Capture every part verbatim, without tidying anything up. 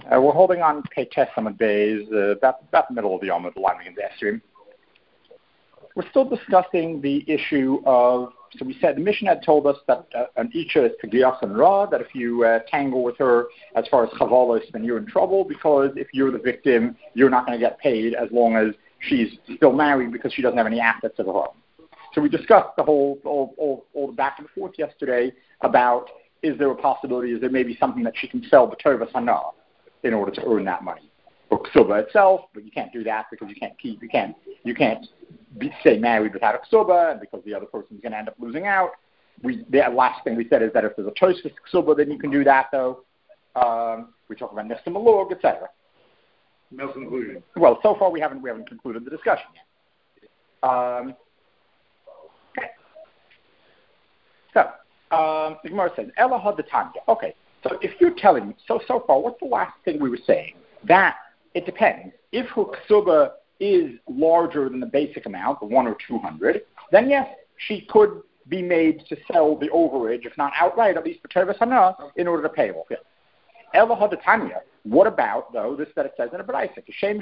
Uh, we're holding on to Testament Bays, uh, about, about the middle of the Yom of the line in the Esrim. We're still discussing the issue of, so we said the mission had told us that uh, an Isha is Pegiyach and Ra, that if you uh, tangle with her as far as Chavalos, then you're in trouble, because if you're the victim, you're not going to get paid as long as she's still married, because she doesn't have any assets of her own. So we discussed the whole, all, all, all the back and forth yesterday about, is there a possibility, is there maybe something that she can sell B'Tovas Hana in order to earn that money? Or Ksuba itself, but you can't do that because you can't keep, you can't, you can't be, stay married without a Ksuba, and because the other person's going to end up losing out. We, the last thing we said is that if there's a choice for Ksuba, then you can do that, though. Um, we talk about Nifta Malug, et cetera. No conclusion. Well, so far we haven't, we haven't concluded the discussion yet. Um, okay. So, um, the Gemara says, Ela Hadatanya. Okay, so if you're telling me, so, so far, what's the last thing we were saying? That it depends. If her ksuba is larger than the basic amount, the one or two hundred, then yes, she could be made to sell the overage, if not outright, at least for Tevis Hana, in order to pay off it. Ela Hadatanya. What about, though, this that it says in a Braisa,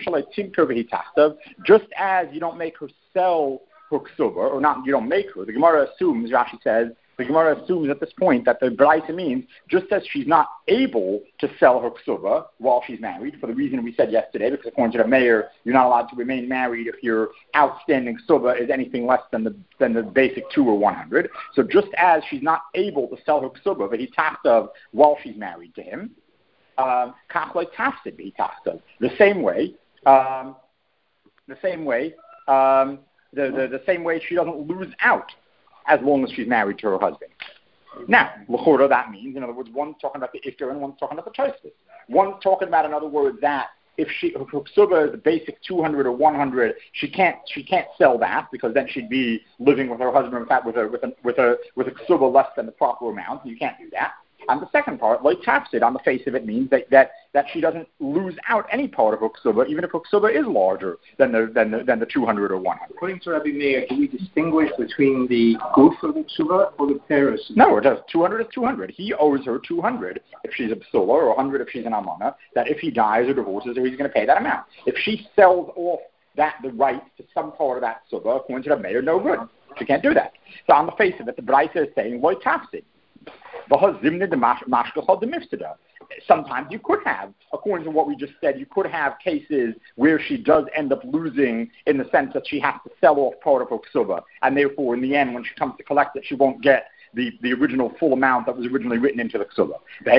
just as you don't make her sell her ksuba, or not, you don't make her, the Gemara assumes, Rashi says, the Gemara assumes at this point that the Braisa means just as she's not able to sell her ksuba while she's married, for the reason we said yesterday, because according to the mayor, you're not allowed to remain married if your outstanding ksuba is anything less than the than the basic two or one hundred. So just as she's not able to sell her ksuba, but he tapped of while she's married to him, um, the same way, um, the same way, um, the, the the same way she doesn't lose out as long as she's married to her husband. Now, l'chora, that means, in other words, one's talking about the iftar and one's talking about the tosfos. One's talking about, in other words, that if she her ksuba is the basic two hundred or one hundred, she can't she can't sell that, because then she'd be living with her husband, in fact, with a with a with a with a ksuba less than the proper amount. You can't do that. And the second part, like tafsid, on the face of it, means that, that, that she doesn't lose out any part of her ksuba, even if her ksuba is larger than the than the, than the two hundred or one hundred. According to Rabbi Meir, do we distinguish between the goof of the ksuba or the paris? No, it does. two hundred is two hundred. He owes her two hundred if she's a psula, or one hundred if she's an amana, that if he dies or divorces her, he's going to pay that amount. If she sells off that the right to some part of that ksuba, according to the mayor, no good. She can't do that. So on the face of it, the Braisa is saying, loy tafsid. Sometimes you could have, according to what we just said, you could have cases where she does end up losing in the sense that she has to sell off part of her ksuba, and therefore in the end when she comes to collect it, she won't get the, the original full amount that was originally written into the ksuba.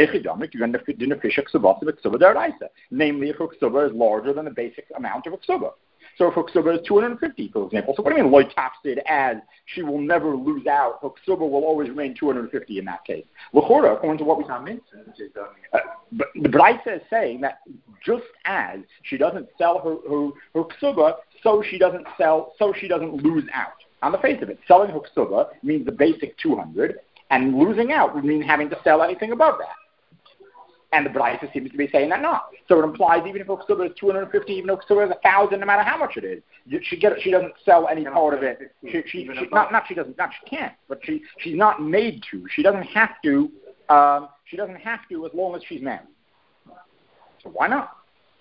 Namely, if her ksuba is larger than the basic amount of a ksuba. So if her ksuba is two hundred fifty, for example, so what do you mean loy tafsid, as she will never lose out, her ksuba will always remain two hundred fifty in that case. L'chora, according to what we saw, uh, but the Braisa is saying that just as she doesn't sell her, her, her ksuba, so she doesn't sell, so she doesn't lose out. On the face of it, selling her ksuba means the basic two hundred, and losing out would mean having to sell anything above that. And the Braisa seems to be saying that not. So it implies even if her ksuba is two hundred fifty, even if her ksuba is one thousand, no matter how much it is, she get she doesn't sell any part of it. She, she, she, not not she doesn't not she can't, but she she's not made to. She doesn't have to. Um, she doesn't have to as long as she's married. So why not?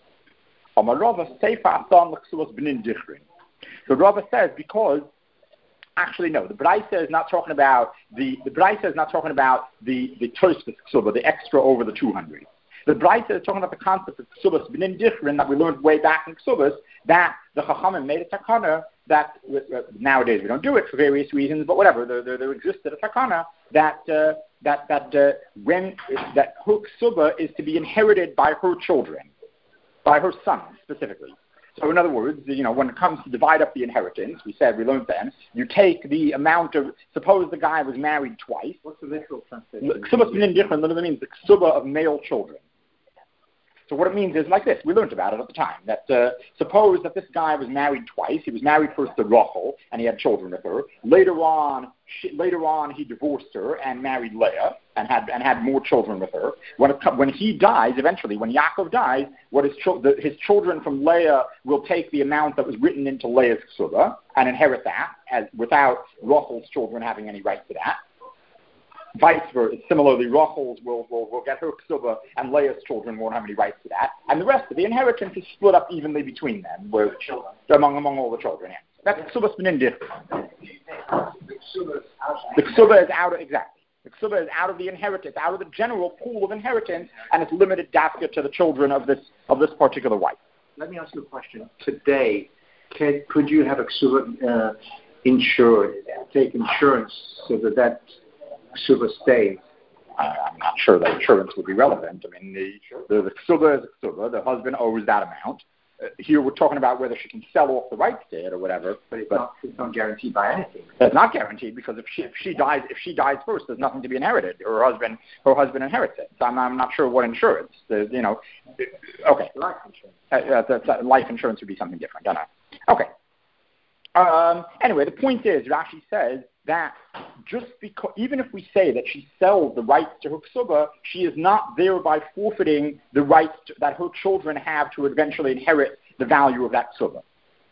So Rava says because. Actually, no. The Braisa is not talking about the the Braisa is not talking about the the tosfos ksuba, the extra over the two hundred. The Braisa is talking about the concept of ksubas b'nin dichrin that we learned way back in ksubas, that the Chachamim made a takana that uh, nowadays we don't do it for various reasons, but whatever. There, there, there existed a takana that uh, that that uh, when that her ksuba is to be inherited by her children, by her sons specifically. So in other words, you know, when it comes to divide up the inheritance, we said, we learned then, you take the amount of, suppose the guy was married twice. What's the literal translation? Ksuba literally means the ksuba of male children. So what it means is like this. We learned about it at the time. That uh, suppose that this guy was married twice. He was married first to Rachel, and he had children with her. Later on, she, later on, he divorced her and married Leah, and had and had more children with her. When it, when he dies, eventually, when Yaakov dies, what his, the, his children from Leah will take the amount that was written into Leah's ksuba and inherit that, as without Rachel's children having any right to that. Vice versa. Similarly, Rachel's will, will, will get her ksuba, and Leah's children won't have any rights to that. And the rest of the inheritance is split up evenly between them, where, among among all the children. Yeah. That's ksuba spinindich. The ksuba is out of, exactly. The ksuba is out of the inheritance, out of the general pool of inheritance, and it's limited dafka to the children of this of this particular wife. Let me ask you a question. Today, can, could you have a ksuba uh, insured, take insurance so that that ksuba stays? Uh, I'm not sure that insurance would be relevant. I mean, the the, the ksuba is a ksuba. The husband owes that amount. Uh, here we're talking about whether she can sell off the rights to it or whatever. But it's, but not, it's not guaranteed by anything. It's not guaranteed because if she if she dies if she dies first, there's nothing to be inherited. Her husband her husband inherits it. So I'm, I'm not sure what insurance. There's, you know, okay. Life insurance. Uh, uh, uh, life insurance would be something different. I don't know. Okay. Um, anyway, the point is, Rashi says that just because, even if we say that she sells the rights to her ksuba, she is not thereby forfeiting the rights to, that her children have to eventually inherit the value of that ksuba.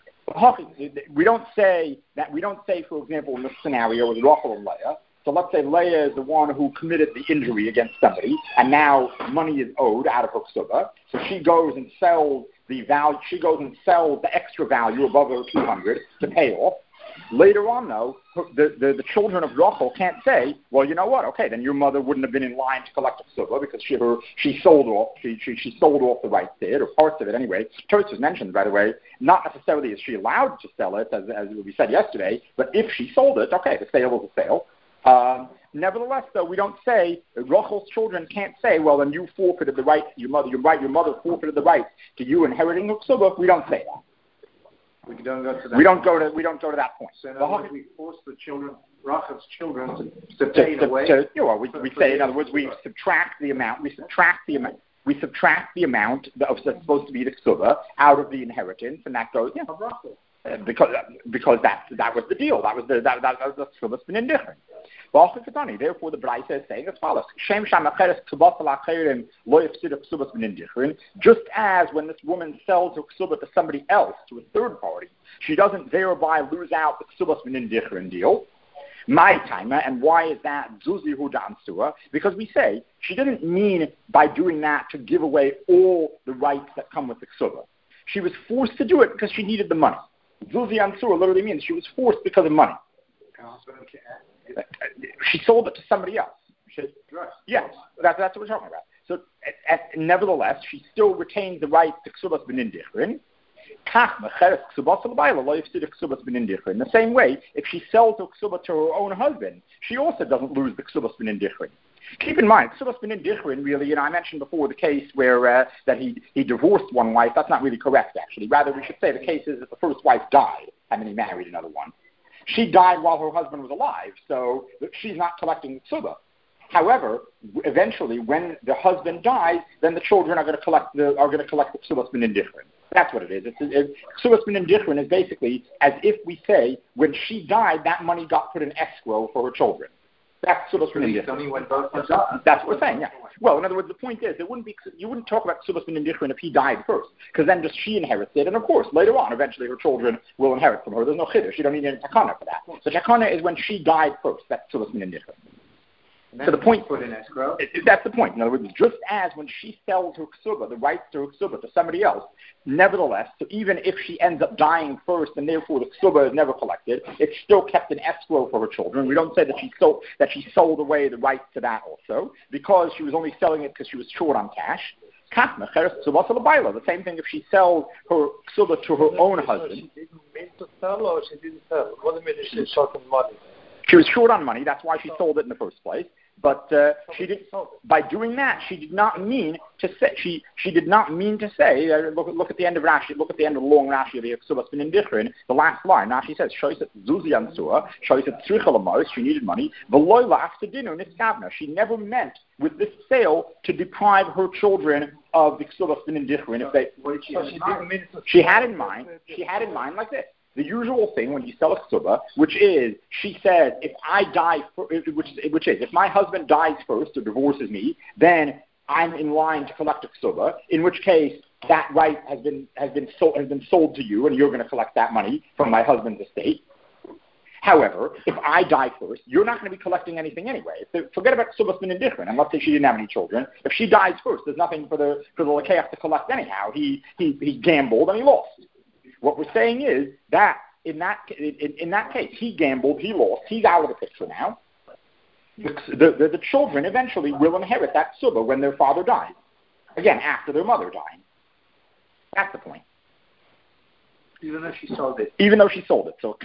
We don't say that. We don't say, for example, in this scenario with Rachel and Leah. So let's say Leah is the one who committed the injury against somebody, and now money is owed out of her ksuba. So she goes and sells the value. She goes and sells the extra value above her two hundred to pay off. Later on, though, the, the, the children of Rachel can't say, well, you know what? Okay, then your mother wouldn't have been in line to collect the ksuba because she her, she sold off she, she she sold off the rights to it, or parts of it anyway. Tosfos mentioned, by the way, not necessarily is she allowed to sell it, as as we said yesterday, but if she sold it, okay, the sale is a sale. Um, nevertheless, though, we don't say Rachel's children can't say, well, then you forfeited the right. Your mother, your right, your mother forfeited the rights to you inheriting the ksuba. We don't say that. We don't go to that. We don't go to we don't go to that point. So in other words, we force the children, Rachel's children, to, to pay to, in a way. To, you know, we, we say, in other words, we subtract the amount. We subtract the amount. We subtract the amount that was supposed to be the ksuba out of the inheritance, and that goes, yeah, uh, because because that that was the deal. That was the that that, that was the ksuba's been indifferent. Therefore, the Braisa is saying as follows: just as when this woman sells her ksuba to somebody else, to a third party, she doesn't thereby lose out the ksuba's b'nindichrin deal. My timer, and why is that? Because we say she didn't mean by doing that to give away all the rights that come with the ksuba. She was forced to do it because she needed the money. Zuzi ansura literally means she was forced because of money. She sold it to somebody else. She, yes, that's, that's what we're talking about. So, at, at, nevertheless, she still retains the right to ksubas b'nindichrin. In the same way, if she sells her ksuba to her own husband, she also doesn't lose the ksubas b'nindichrin. Keep in mind, ksubas b'nindichrin, really, you know, I mentioned before the case where uh, that he he divorced one wife. That's not really correct, actually. Rather, we should say the case is that the first wife died and then he married another one. She died while her husband was alive, so she's not collecting the ksuba. However, eventually, when the husband dies, then the children are going to collect the are going to collect the ksubas b'nindichrin. That's what it is. It's, it's, ksubas b'nindichrin is basically as if we say when she died, that money got put in escrow for her children. That's ksubas b'nindichrin. That's what we're saying. Yeah. Well, in other words, the point is, it wouldn't be you wouldn't talk about ksubas b'nindichrin if he died first, because then just she inherits it, and of course later on, eventually her children will inherit from her. There's no chiddush. You don't need any takana for that. So takana is when she died first. That's ksubas b'nindichrin. So the point, put in escrow. It, it, that's the point. In other words, just as when she sells her ksuba, the rights to her ksuba to somebody else, nevertheless, so even if she ends up dying first and therefore the ksuba is never collected, it's still kept in escrow for her children. We don't say that she sold that she sold away the rights to that also because she was only selling it because she was short on cash. The same thing if she sells her ksuba to her own husband. She didn't mean to sell or she didn't sell? What do you mean she was short on money? She was short on money. That's why she sold it in the first place. But uh, she did. By doing that, she did not mean to say. She she did not mean to say. Uh, look, look at the end of Rashi. Look at the end of the long Rashi of the Ksubas b'nindichrin. The last line. Rashi says, "Shoyset zuzi ansua." Shoyset tzricha l'mos. She needed money. V'loy la'af dinu niskavna. She never meant with this sale to deprive her children of the Ksubas b'nindichrin. If they, so she didn't mean to. She had in mind. She had in mind like this. The usual thing when you sell a ksuba, which is, she says, if I die, for, which, which is, if my husband dies first or divorces me, then I'm in line to collect a ksuba, in which case that right has been has been sold, has been sold to you, and you're going to collect that money from my husband's estate. However, if I die first, you're not going to be collecting anything anyway. So forget about Ksubas bin Indifferent, and let's say she didn't have any children. If she dies first, there's nothing for the for the Lakeach to collect anyhow. He, he, he gambled and he lost. What we're saying is that in that, in, in that case, he gambled, he lost, he's out of the picture now. The, the, the, the children eventually will inherit that Ksuba when their father dies. Again, after their mother died. That's the point. Even though she sold it. Even though she sold it. So,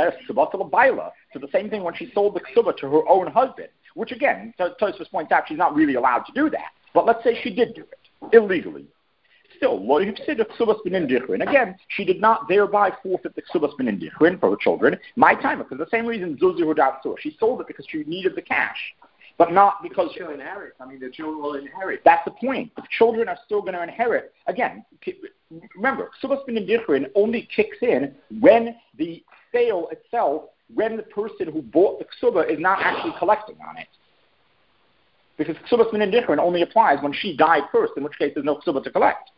so the same thing when she sold the ksuba to her own husband, which again, Tosfos points out she's not really allowed to do that. But let's say she did do it, illegally. Still, again, she did not thereby forfeit the ksubas bin indichrin for her children. My time, because the same reason Zuzi Hudav she sold it because she needed the cash. But not because she'll inherit. I mean, the children will inherit. That's the point. The children are still going to inherit. Again, remember, Ksubas bin Indichrin only kicks in when the sale itself, when the person who bought the Ksuba is not actually collecting on it. Because Ksubas bin Indichrin only applies when she died first, in which case there's no Ksuba to collect.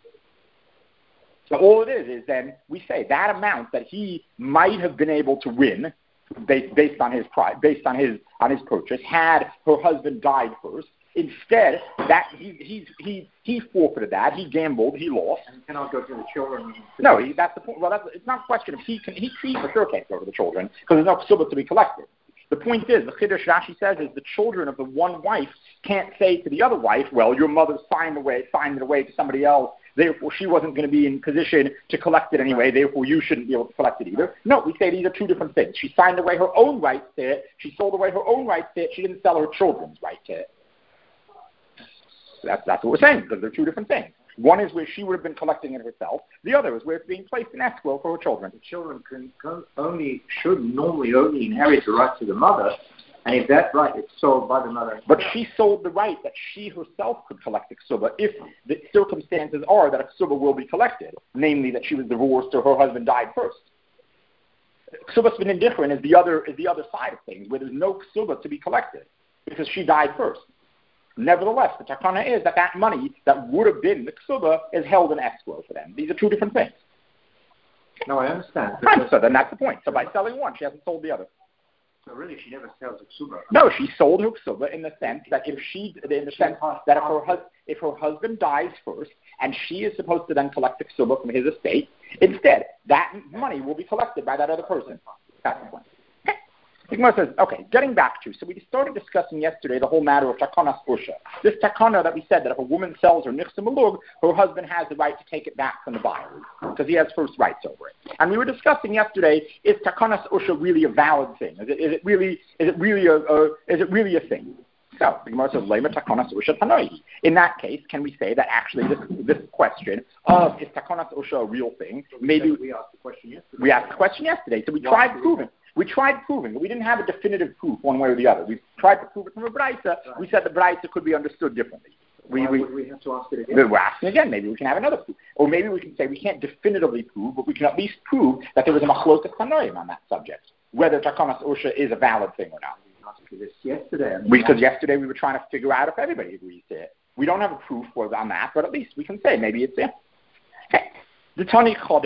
So all it is is then we say that amount that he might have been able to win based, based on his price, based on his on his purchase, had her husband died first. Instead, that he he he he forfeited that. He gambled. He lost. And he cannot go to the children. No, he, that's the point. Well, that's, it's not a question of he can. He, he for sure can't go to the children because there's no ksuba to be collected. The point is, the Chiddush Rashi says is the children of the one wife can't say to the other wife, well, your mother signed away, signed it away to somebody else. Therefore, she wasn't going to be in position to collect it anyway. Therefore, you shouldn't be able to collect it either. No, we say these are two different things. She signed away her own rights to it. She sold away her own rights to it. She didn't sell her children's right to it. That's, that's what we're saying, because they're two different things. One is where she would have been collecting it herself. The other is where it's being placed in escrow for her children. The children can, can only should normally only inherit the right to the mother, and if that right is sold by the mother. But she sold the right that she herself could collect the ksuba if the circumstances are that a ksuba will be collected, namely that she was divorced or her husband died first. Ksubas bin Indichrin is the other is the other side of things, where there's no ksuba to be collected because she died first. Nevertheless, the takana is that that money that would have been the ksuba is held in escrow for them. These are two different things. No, I understand. Right, so then that's the point. So by selling one, she hasn't sold the other. So really, she never sells a ksuba. No, she sold her ksuba in the sense that if she, in the sense that if her, hus- if her husband dies first, and she is supposed to then collect the ksuba from his estate, instead, that money will be collected by that other person. That's the point. The Gemara says, okay, getting back to, so we started discussing yesterday the whole matter of takanas usha. This takana that we said that if a woman sells her nichsa malug, her husband has the right to take it back from the buyer because he has first rights over it. And we were discussing yesterday, is takanas usha really a valid thing? Is it, is it really is it really a, a is it really a thing? So the Gemara says, lema takanas usha tanoi. In that case, can we say that actually this this question of is takanas usha a real thing? Maybe we asked the question yesterday. We asked the question yesterday, so we tried proving. We tried proving it. We didn't have a definitive proof one way or the other. We tried to prove it from a Braisa. Right. We said the Braisa could be understood differently. We, Why we, would we have to ask it again? We're asking again. Maybe we can have another proof. Or maybe we can say we can't definitively prove, but we can at least prove that there was a machlokas tanoim on that subject, whether takanas usha is a valid thing or not. We asked this yesterday. I mean, because yesterday we were trying to figure out if everybody agrees to it. We don't have a proof for on that, but at least we can say maybe it's it. Okay. We have one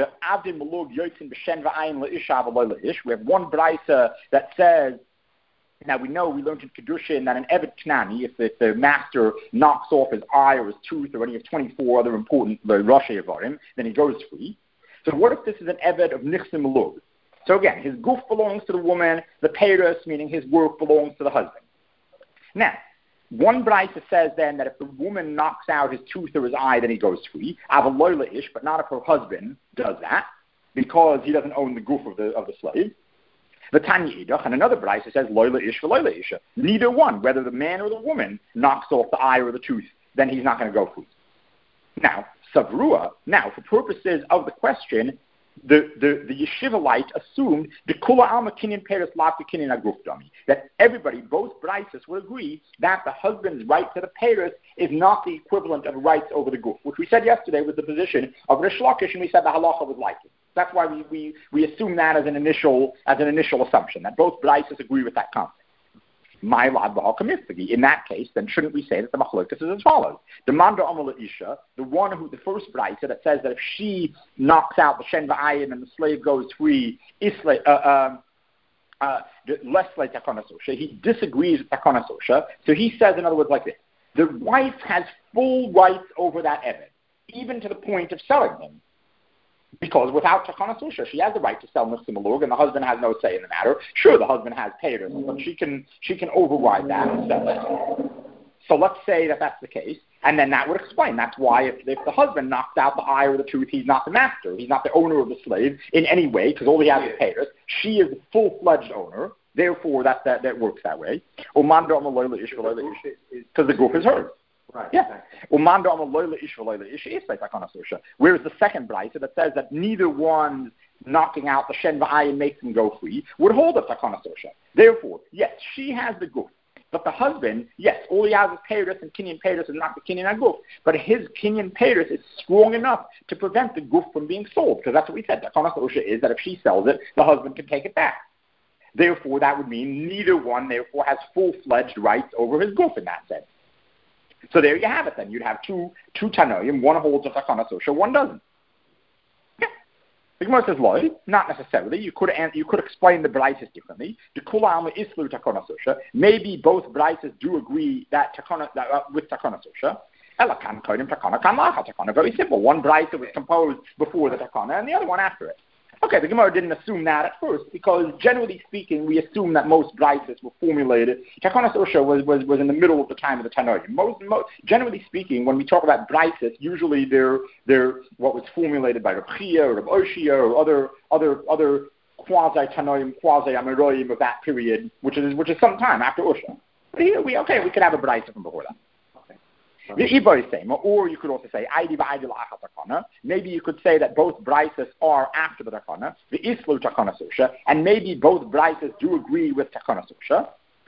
Braisa that says, now we know, we learned in Kedushin that an Evet Knani, if, if the master knocks off his eye or his tooth or any of twenty-four other important Rosh Yevarim, then he goes free. So what if this is an Evet of Nichsim Malug? So again, his goof belongs to the woman, the peiros, meaning his work, belongs to the husband. Now, one Braisa says then that if the woman knocks out his tooth or his eye, then he goes free. Avaloila ish, but not if her husband does that, because he doesn't own the goof of the of the slave. The Tanya Idach, and another Braisa says loila ish v'loila isha. Neither one, whether the man or the woman knocks off the eye or the tooth, then he's not going to go free. Now, Savrua, now for purposes of the question, the, the, the Yeshivalite assumed the Kula Alma Kinyan Peres Lafka Kinyan Agruf Dummy, that everybody, both Braises, would agree that the husband's right to the Peres is not the equivalent of rights over the Guf, which we said yesterday was the position of Rish Lakish, and we said the halacha was like it. That's why we, we, we assume that as an initial as an initial assumption, that both Braises agree with that concept. My lad v'halkamistagi. In that case, then shouldn't we say that the machlokas is as follows? The manda amala isha, the one who, the first brayta that says that if she knocks out the shen v'ayin and the slave goes free, isle, uh, um, uh, less like takana sosha. He disagrees with takana sosha. So he says, in other words, like this: the wife has full rights over that eved, even to the point of selling him. Because without takana sosha, she has the right to sell nechsim alug, and the husband has no say in the matter. Sure, the husband has paid her, but she can she can override that and sell it. So let's say that that's the case, and then that would explain. That's why if, if the husband knocks out the eye or the tooth, he's not the master. He's not the owner of the slave in any way, because all he has is payers. She is the full-fledged owner. Therefore, that that, that works that way. Because the group is hers. Right. Yeah. Whereas the second brisa that says that neither one knocking out the shen v'ayin makes him go free would hold up takana sosha. Therefore, yes, she has the guf. But the husband, yes, all he has is peiros, and kinyan peiros is not the kinyan aguf. But his kinyan peiros is strong enough to prevent the guf from being sold, because that's what we said. Takana sosha is that if she sells it, the husband can take it back. Therefore, that would mean neither one, therefore, has full-fledged rights over his guf in that sense. So there you have it. Then you'd have two two tanoim. One holds a takana sosha, one doesn't. The Gemara says, "Loy, not necessarily. You could you could explain the braises differently. The kula islu takana sosha. Maybe both braises do agree that takana that, uh, with takana sosha. Elakan kodim takana kan lacha takana. Very simple. One braise was composed before the takana, and the other one after it. Okay, the Gemara didn't assume that at first, because generally speaking, we assume that most braises were formulated. Takana sosha was, was, was in the middle of the time of the Tanoim. Most, most, generally speaking, when we talk about braises, usually they're they're what was formulated by Reb Chia or Reb Oshia or other other other quasi Tanoim, quasi Amoraim of that period, which is which is some time after Usha. But here we okay, we could have a braise from before that. The Ibar is same, or you could also say maybe you could say that both braises are after the takana, the islu takana sosha, and maybe both braises do agree with takana sosha.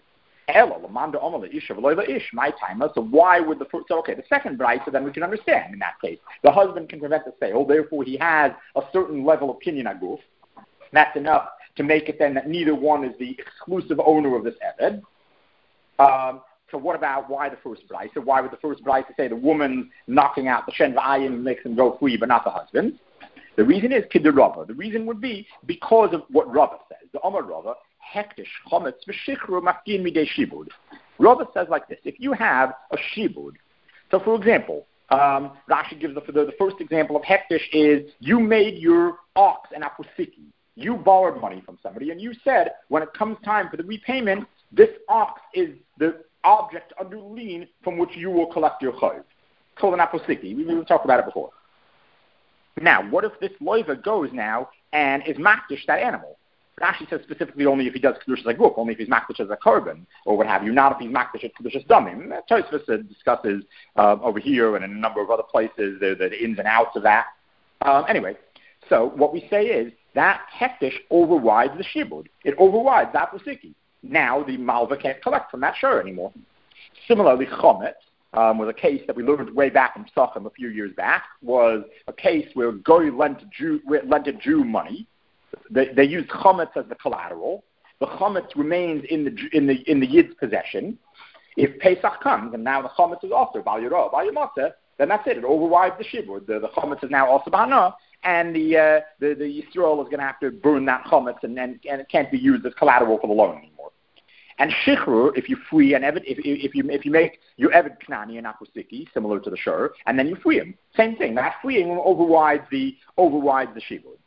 My timer. So why would the first? So okay, the second brisa then we can understand in that case. The husband can prevent the sale, therefore he has a certain level of kinyan aguf. That's enough to make it then that neither one is the exclusive owner of this eved. Um, So what about why the first brisa? So why would the first brisa say the woman knocking out the shen v'ayin makes him go free, but not the husband? The reason is kid Rava. The reason would be because of what Rava says. The Amar Rava, hektish chometz v'shikru mafkin midei shibud. Rava says like this: if you have a shibud, so for example, um, Rashi gives the, the the first example of hektish is you made your ox an apusiki. You borrowed money from somebody, and you said when it comes time for the repayment, this ox is the object under lien from which you will collect your chayv. Called an aposiki. We, we talked about it before. Now, what if this loiva goes now and is makdish that animal? Rashi says specifically only if he does kedusha like group, only if he's makdish as a korban or what have you, not if he's makdish as kedusha damim. Tosfos discusses uh, over here and in a number of other places the, the ins and outs of that. Um, anyway, so what we say is that hektish overrides the shibud. It overrides the aposiki. Now the malva can't collect from that shore anymore. Similarly, chometz um, was a case that we learned way back in Psachim a few years back. Was a case where goy lent a Jew, lent a Jew money. They, they used chometz as the collateral. The chometz remains in the in the in the yid's possession. If Pesach comes and now the chometz is also bal yirah, bal yamasa, then that's it. It overrides the shibud. The, the chometz is now also b'hana, and the uh, the the Yisrael is going to have to burn that chometz, and, and and it can't be used as collateral for the loan anymore. And shichrur, if you free an eved, if, if you if you make your eved knani and apusiki similar to the shur, and then you free him, same thing. That freeing overrides the overrides the shibud.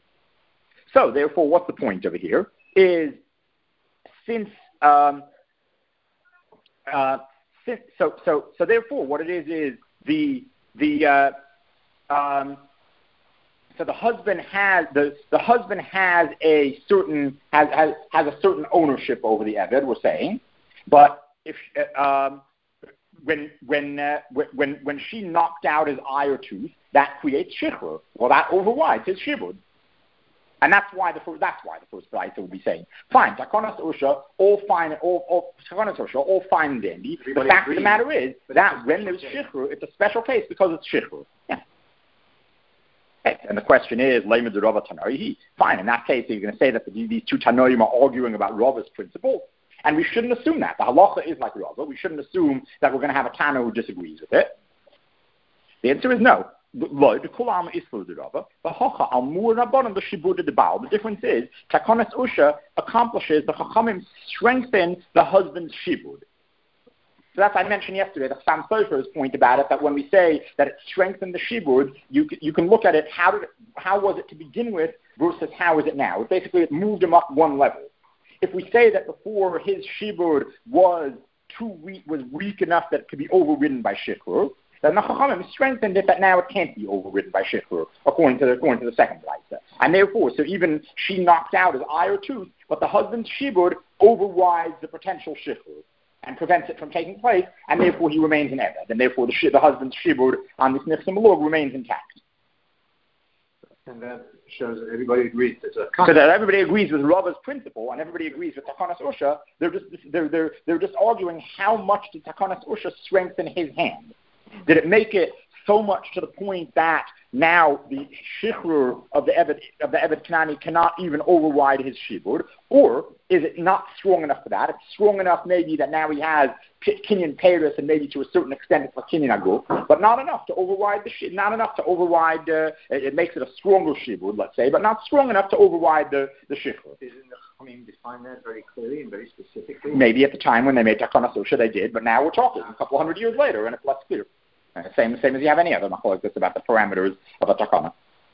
So therefore, what's the point over here? Is since um, uh, since so so so therefore, what it is is the the uh, um, So the husband has the, the husband has a certain has, has has a certain ownership over the eved. We're saying, but if um, when when uh, when when she knocked out his eye or tooth, that creates shichrur. Well, that overrides his shibud, and that's why the first, that's why the first brayta would be saying, fine, takonas usha, all fine, all all takonas usha, all fine and dandy. The fact of the matter is that when there's shichrur, it's a special case because it's shichrur. Yeah. And the question is, Leimed Rava Tanoi. Fine, in that case, you're going to say that the, these two Tanoim are arguing about Rava's principle, and we shouldn't assume that. The halacha is like Rava. We shouldn't assume that we're going to have a Tana who disagrees with it. The answer is no. The difference is, Takonas Usha accomplishes, the Chachamim strengthen the husband's shibud. So that's I mentioned yesterday, the Chassam Sofer's point about it, that when we say that it strengthened the shibud, you you can look at it, how did it, how was it to begin with versus how is it now? Basically, it moved him up one level. If we say that before his shibud was too weak, was weak enough that it could be overridden by shikhr, then the Chachamim strengthened it that now it can't be overridden by shikhr, according to the, according to the second brayta. And therefore, so even she knocks out his eye or tooth, but the husband's shibud overrides the potential shikhr and prevents it from taking place, and therefore he remains an eved, and therefore the, sh- the husband's shibud on this nifsim malug remains intact. And that shows that everybody agrees. There's a so that everybody agrees with Rava's principle, and everybody agrees with Takonas Usha. They're just they're they're they're just arguing how much did Takonas Usha strengthen his hand. Did it make it so much to the point that now the shichrur of the Eved of the Eved Knani cannot even override his shibud, or is it not strong enough for that? It's strong enough maybe that now he has kinyan peiros and maybe to a certain extent it's like kinyan aguf, but not enough to override the shibud, not enough to override. Uh, it, it makes it a stronger shibud, let's say, but not strong enough to override the the shichrur. Isn't the Chachamim define that very clearly and very specifically? Maybe at the time when they made Takonas Usha they did, but now we're talking a couple hundred years later and it's less clear. Uh, same, same as you have any other machlokes about the parameters of a takana.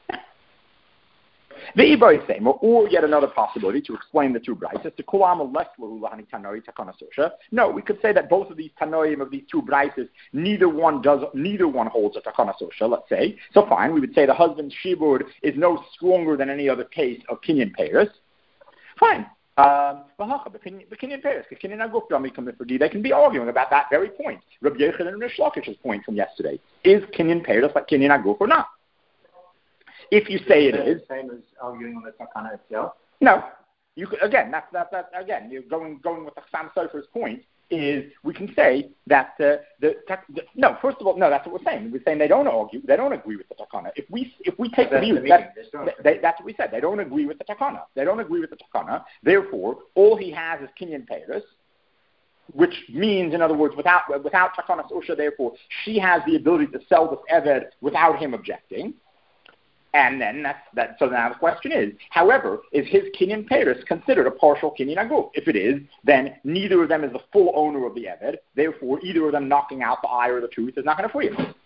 The ibai same, or yet another possibility to explain the two braysos. To kulam less lahani tanoi takana sosha. No, we could say that both of these tanoim of these two braysos, neither one does, neither one holds a takana sosha. Let's say, so fine, we would say the husband's shibud is no stronger than any other case of kinyan peiros. Fine. Um, they can be arguing about that very point. Rabbi Yochanan and Rish Lakish's point from yesterday. Is kinyan peiros like kinyan aguf or not? If you say it is, the same as arguing on the takana itself. No, you could, again. That's that. That again. You're going going with the Chassam Sofer's point. Is we can say that uh, the, the no. First of all, no. That's what we're saying. We're saying they don't argue. They don't agree with the takana. If we if we take the view that they, that's what we said. They don't agree with the takana. They don't agree with the takana. Therefore, all he has is kinyan peiros, which means, in other words, without without takanas usha, therefore she has the ability to sell this eved without him objecting. And then that's that. So now the question is, however, is his kinyan peiros considered a partial kinyan aguf? If it is, then neither of them is the full owner of the eved. Therefore, either of them knocking out the eye or the tooth is not going to free him.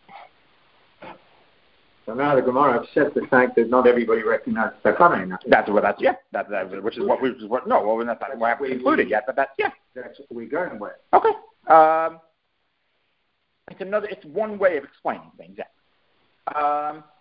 So now the Gemara upsets the fact that not everybody recognizes takana. That's what that's yeah. That's that, which is what we what no. Well, that's not what we concluded yet, but that's yeah. That's what we're going with. Okay. Um, it's another. It's one way of explaining things. Yeah. Um,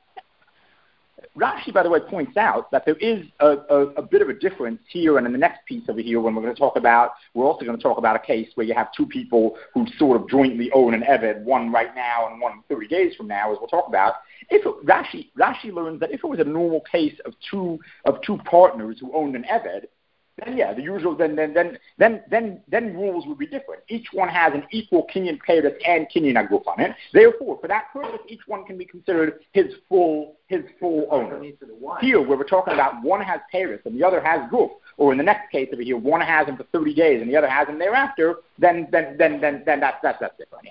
Rashi, by the way, points out that there is a, a, a bit of a difference here and in the next piece over here when we're going to talk about, we're also going to talk about a case where you have two people who sort of jointly own an eved, one right now and one thirty days from now, as we'll talk about. If it, Rashi, Rashi learns that if it was a normal case of two of two partners who owned an eved, then yeah, the usual then then then then then then rules would be different. Each one has an equal kinyan peiros and kinyan aguf on it. Therefore, for that purpose, each one can be considered his full his full owner. Here, where we're talking about one has peiros and the other has guf, or in the next case over here, one has him for thirty days and the other has him thereafter, then then then then then that's that's that's different.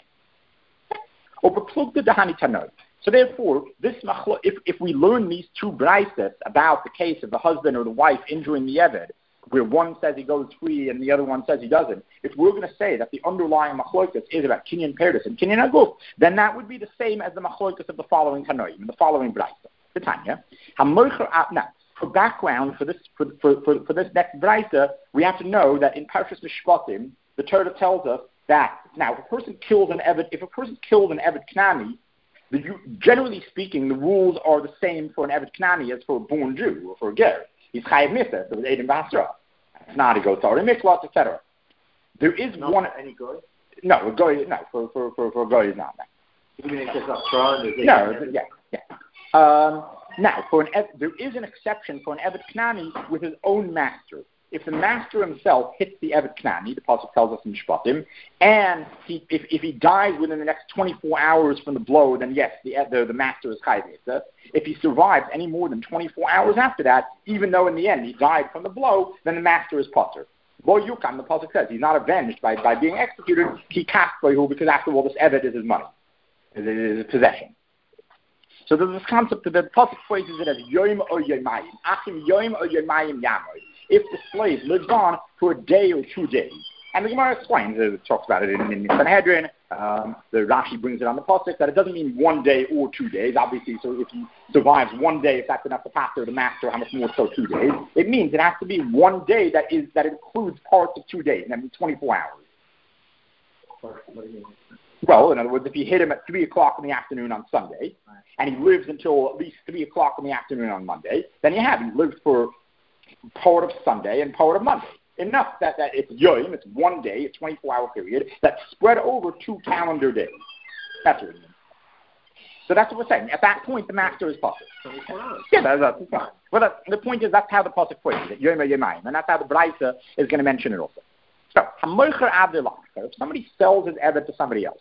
Or beklugta dahani tanoi. So therefore, this if if we learn these two braysos about the case of the husband or the wife injuring the eved, where one says he goes free and the other one says he doesn't, if we're going to say that the underlying machlokas is about kinyan peiros and kinyan aguf, then that would be the same as the machlokas of the following tanoim, the following brayso. The Tanya, now, for background for this for, for, for, for this next brayso, we have to know that in Parshas Mishpatim, the Torah tells us that now if a person kills an eved, if a person kills an eved knani, the, generally speaking, the rules are the same for an eved knani as for a born Jew or for a ger. He's chayiv mitzvah, so it's Eidim B'Hasra. It's not, he goes to Torah Mikvot, et cetera. There is not one... any goy? No, a goy, no, for, for, for, for a goy is not that. Even if it's up front? No, yeah, yeah. Um, now, for an, there is an exception for an Eved Knani with his own master. If the master himself hits the Eved Knani, the Pasuk tells us in Shpatim, and he, if, if he dies within the next twenty-four hours from the blow, then yes, the the, the master is chayiv mitzvah. If he survives any more than twenty-four hours after that, even though in the end he died from the blow, then the master is patur. Lo yukam, the Pasuk says, he's not avenged by, by being executed, he cast by who, because after all, this Eved is his money, is his possession. So there's this concept that the pasuk phrases it as Yom or Yomayim. Achim Yom or Yomayim Yamoy. If the slave lives on for a day or two days. And the Gemara explains, it talks about it in, in, in Sanhedrin, um, the Rashi brings it on the pasuk, that it doesn't mean one day or two days. Obviously, so if he survives one day, if that's enough to pass to the master, how much more so two days? It means it has to be one day that is that includes parts of two days, and that means twenty-four hours. Well, in other words, if you hit him at three o'clock in the afternoon on Sunday, and he lives until at least three o'clock in the afternoon on Monday, then you have, he lived for part of Sunday and part of Monday. Enough that, that it's Yom, it's one day, a twenty-four hour period, that's spread over two calendar days. That's what it means. So that's what we're saying. At that point, the master is pasuk. twenty-four hours. Yeah, that's, that's fine. Well, that, the point is, that's how the pasuk phrases it, Yom Yomayim, and that's how the Braisa is going to mention it also. So, if somebody sells his evet to somebody else,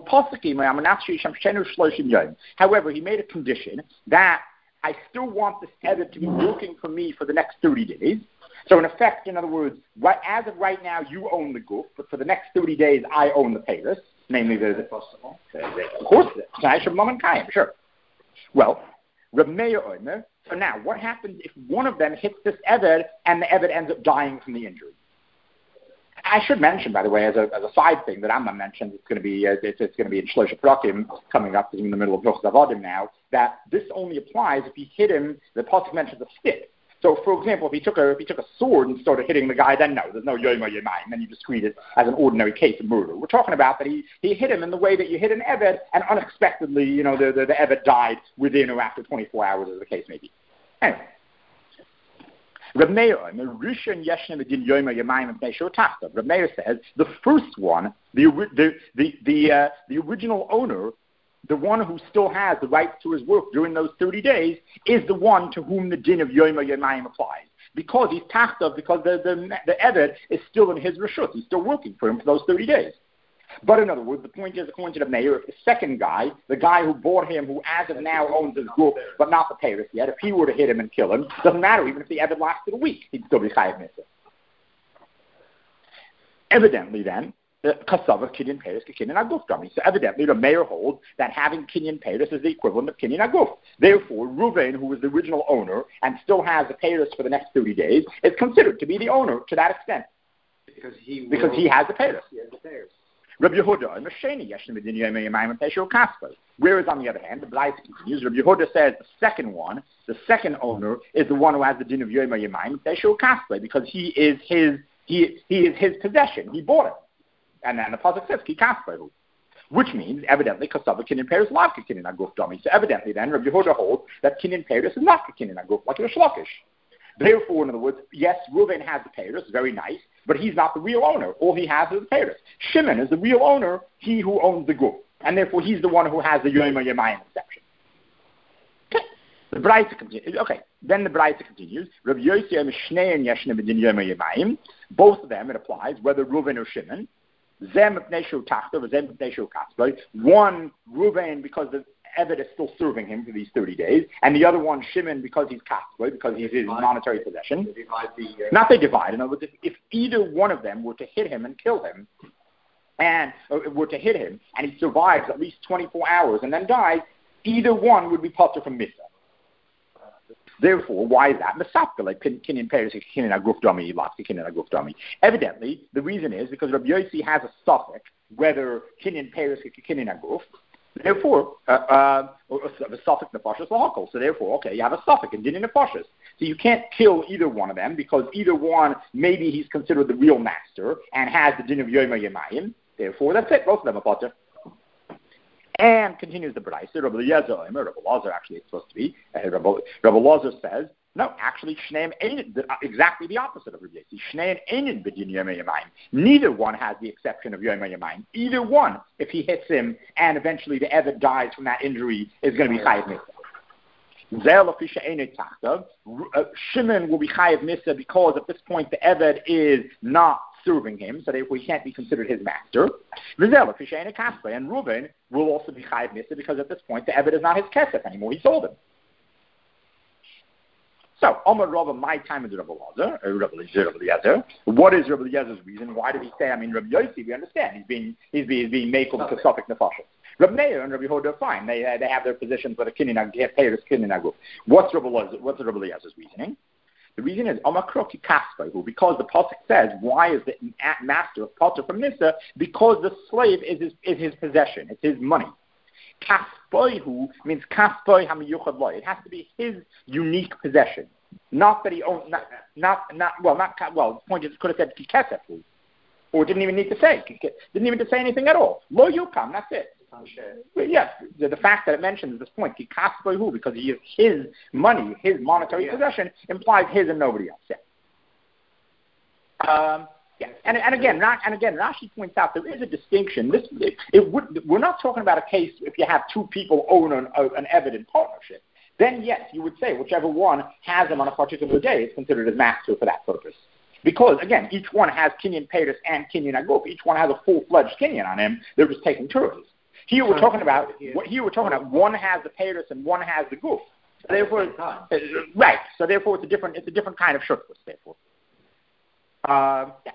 however, he made a condition that I still want this evet to be working for me for the next thirty days. So in effect, in other words, right, as of right now, you own the goof, but for the next thirty days, I own the payers, namely the, the possible. Of course, the sure. Well, Reb Meir Omer, so now, what happens if one of them hits this evet and the evet ends up dying from the injury? I should mention, by the way, as a as a side thing that I'm going to mention, it's going to be uh, it's, it's going to be in Shlosh Prakim coming up in the middle of Noach Zavadim now. That this only applies if he hit him. The pasuk mentions a stick. So, for example, if he took a if he took a sword and started hitting the guy, then no, there's no Yom Yomayim. Then you just treat it as an ordinary case of murder. We're talking about that he, he hit him in the way that you hit an eved, and unexpectedly, you know, the the, the eved died within or after twenty-four hours, as the case may be. Anyway. Reb Meir says the first one, the the the the, uh, the original owner, the one who still has the rights to his work during those thirty days, is the one to whom the din of Yom Yomayim applies, because he's tachtav, because the the the eved is still in his reshut, he's still working for him for those thirty days. But in other words, the point is, according to the mayor, if the second guy, the guy who bought him, who as of now owns his group, but not the payers yet, if he were to hit him and kill him, doesn't matter, even if the eved lasted a week, he'd still be chayav mitzvah. Evidently then, kasava kinyan payers kinyan aguf dummy. So evidently the mayor holds that having kinyan payers is the equivalent of kinyan aguf. Therefore, Reuven, who was the original owner and still has the payers for the next thirty days, is considered to be the owner to that extent. Because he, because he has the payers. He has the payers. Rabbi Yehuda, whereas on the other hand, the Braisa continues, Rabbi Yehuda says the second one, the second owner, is the one who has the din of Yom Yamayim, because he is his he he is his possession. He bought it. And then the pasuk says, Ki kaspehu, which means evidently kasava kinyan peiros lav kinyan aguf dummy. So evidently then Rabbi Yehuda holds that kinyan peiros is not kinyan aguf, like a shlokish. Therefore, in other words, yes, Reuven has the peiros, very nice, but he's not the real owner. All he has is the peiros. Shimon is the real owner, he who owns the guf, and therefore he's the one who has the Yom Yamayim exception. Okay, the Braisa continues. Okay, then the Braisa continues. Rabbi Yossi and Shnein Yeshne b'din Yom Yamayim. Both of them it applies, whether Reuven or Shimon. Zem pneishu tachto, zem pneishu kasplay. One Reuven because the Eved is still serving him for these thirty days, and the other one, Shimon, because he's kasplay, because he's his monetary possession. They divide the, uh, Not they divide. In other words, if, if either one of them were to hit him and kill him, and uh, were to hit him, and he survives at least twenty-four hours and then dies, either one would be potter from Misa. Therefore, why is that? Evidently, the reason is because Rabbi Yossi has a suffix, whether kinyan peres kinyan aguf. Therefore, uh, uh, a suffix nefashos lahakol. So therefore, okay, you have a suffix and din nefashos. So you can't kill either one of them because either one, maybe he's considered the real master and has the din of Yom Yamayim. Therefore, that's it. Both of them are potter. And continues the Braisa, Rabbi Eliezer, Rabbi Lazar actually it's supposed to be. Uh, Rabbi, Rabbi Lazar says, no, actually, Shneim Einin, exactly the opposite of Rabbi Yossi. Shneim Einin b'din Yom Yamayim. Neither one has the exception of Yom Yamayim. Either one, if he hits him and eventually the Eved dies from that injury, is going to be Chayav Misa. Shimon will be Chayav Misa because at this point the Eved is not serving him, so therefore he can't be considered his master. And Reuven will also be Chayav Misa because at this point the Eved is not his kesef anymore, he sold him. So, Omer Rabba, my time is Rabbi Lazar, or Rabbi Eliezer. What is Rabbi Eliezer's reason? Why did he say, I mean, Rabbi Yossi, we understand, he's being, he's being, he's being made from the Sophic Nefashos. Reb Meir and Rabbi Yehuda are fine. They uh, they have their positions where the kinyan payers kinyan aguf. What's Rabbi Eliezer, what's Rabbi Eliezer's reasoning? The reason is Amakroki Kaspahu, because the pasuk says, why is the master of Potter from Nissa? Because the slave is his is his possession. It's his money. Kaspahu means Kaspai Hamiyuchad Loy. It has to be his unique possession. Not that he owns, not, not, not, well, not, well, the point is, it could have said Kikesefu. Or didn't even need to say, didn't even to say anything at all. Lo Yukam, that's it. Yes, the, the fact that it mentions this point, Kikasboihu, because he is his money, his monetary yeah. possession, implies his and nobody else. Yeah. Um, yeah. And, and again, and again, Rashi points out there is a distinction. This, it, it would, we're not talking about a case if you have two people own an, an Eved in partnership. Then yes, you would say whichever one has him on a particular day is considered as master for that purpose. Because, again, each one has Kinyan Peiros and Kinyan Aguf. Each one has a full-fledged Kinyan on him. They're just taking turns. Here we're talking about, here we're talking about one has the Peiros and one has the Guf. So therefore, uh, right. So therefore, it's a different, it's a different kind of shutfus. Therefore, uh, yeah.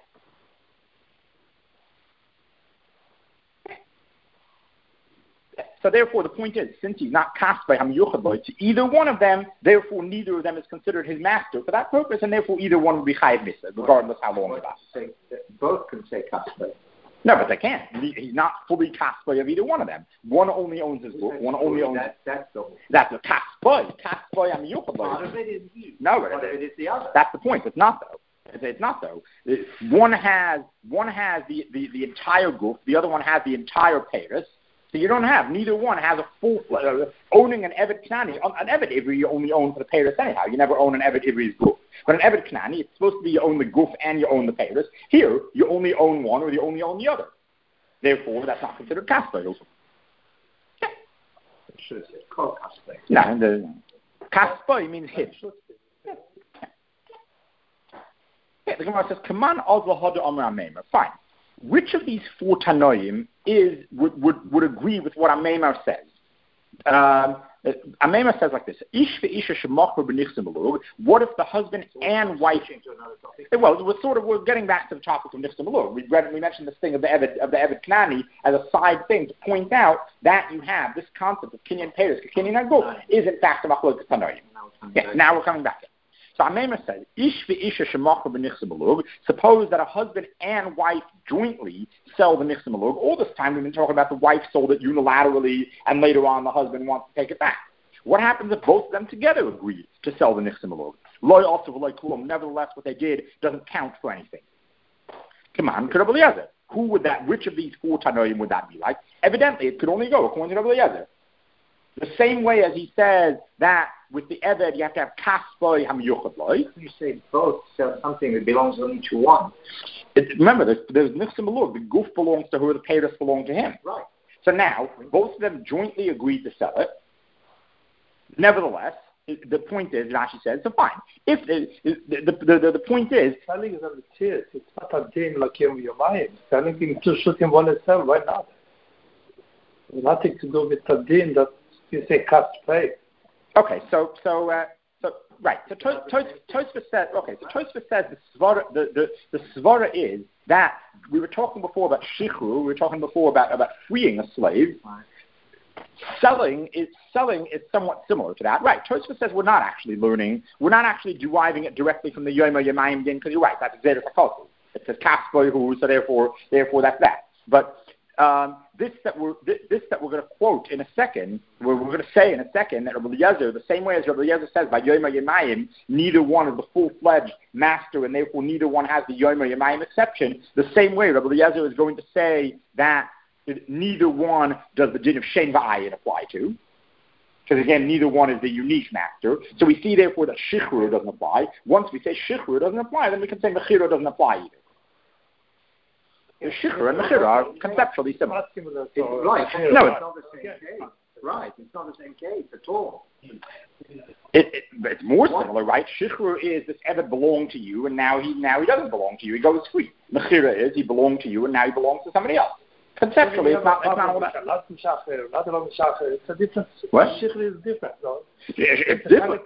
So therefore, the point is, since he's not cast by Hamiyuchad to either one of them, therefore neither of them is considered his master for that purpose, and therefore either one will be chayiv misa, regardless how long it lasts. Both can say cast by. No, but they can't. He's not fully cast by of either one of them. One only owns his book. One only owns. That, that's the whole. That's the cast by. Cast by Hamiyuchad. Part of it is he. No, part of it is the other. That's the point. It's not though. It's, it's not though. One has one has the, the, the entire guf. The other one has the entire peiros. So you don't have, neither one has a full, uh, owning an Evet Knani. An Evet Ivri you only own for the Peiros anyhow. You never own an Evet Ivri's Guf. But an Evet Knani, it's supposed to be you own the Guf and you own the Peiros. Here, you only own one or you only own the other. Therefore, that's not considered Kasper. Yeah. Should have said called Kasper. No, the Kasper means his. Yeah. Yeah, the Gemara says, Kaman Ozla Hoda Omer Amema. Fine. Which of these four Tanoim is would, would, would agree with what Amemar says? Um, Amemar says like this: Ish ve'isha shemachar b'nichsim malug. What if the husband and wife? Well, we're sort of we're getting back to the topic of nichsim malug. We read we mentioned this thing of the Evet of the Evet Knani as a side thing to point out that you have this concept of Kinyan Peiros, Kinyan Aguf is in fact a machlok Tanoim. Yeah, now we're coming back. So Amemar says, Ish ve'isha shemachar b'nichsim malug. Suppose that a husband and wife jointly sell the nichsim malug. All this time we've been talking about the wife sold it unilaterally, and later on the husband wants to take it back. What happens if both of them together agree to sell the nichsim malug? Loy also v'loy klum. Nevertheless, what they did doesn't count for anything. Come on, could Rabbi Eliezer? Who would that? Which of these four Tanoim would that be like? Evidently, it could only go according to Rabbi Eliezer. The same way as he says that with the Eved you have to have kasboy hamiyuchad loy. You say both sell something that belongs only to one. It, remember, there's, there's nichsim malug. The guf belongs to her, the peiros belong to him. Right. So now, both of them jointly agreed to sell it. Nevertheless, the point is, Rashi says, so fine. If the the, the, the, the point is, selling is on the tiers. It's not a din like you your mind. Selling things to shoot him one itself. Why not? Nothing to do with a din that you say cast pay. Okay, so so uh, so right. So Tosfos says okay. So Tosfos says the svara the, the the svara is that we were talking before about shichru. We were talking before about about freeing a slave. Right. Selling is selling is somewhat similar to that, right? Tosfos says we're not actually learning. We're not actually deriving it directly from the Yoma Yemayim din because you're right. That's Zeder Sakosel. It says kasboihu, so therefore therefore that's that. But Um, this that we're this, this that we're going to quote in a second, we're, we're going to say in a second that Rabbi Eliezer, the same way as Rabbi Eliezer says by Yoma Yemayim, neither one is the full-fledged master, and therefore neither one has the Yoma Yemayim exception. The same way Rabbi Eliezer is going to say that neither one does the din of Shein V'ayin apply to, because again, neither one is the unique master. So we see therefore that Shichru doesn't apply. Once we say Shichru doesn't apply, then we can say Mechira doesn't apply either. The Shikhr and Mechira are conceptually similar. similar to right. No, it's not the same case. Right. It's not the same case at all. It, it, it's more what? similar, right? Shikhr is this Eved belonged to you, and now he now he doesn't belong to you. He goes free. Mechira is he belonged to you, and now he belongs to somebody else. Conceptually, it's not, it's not all that. It's a different. What? Shikhr is different, no? It's, it's different.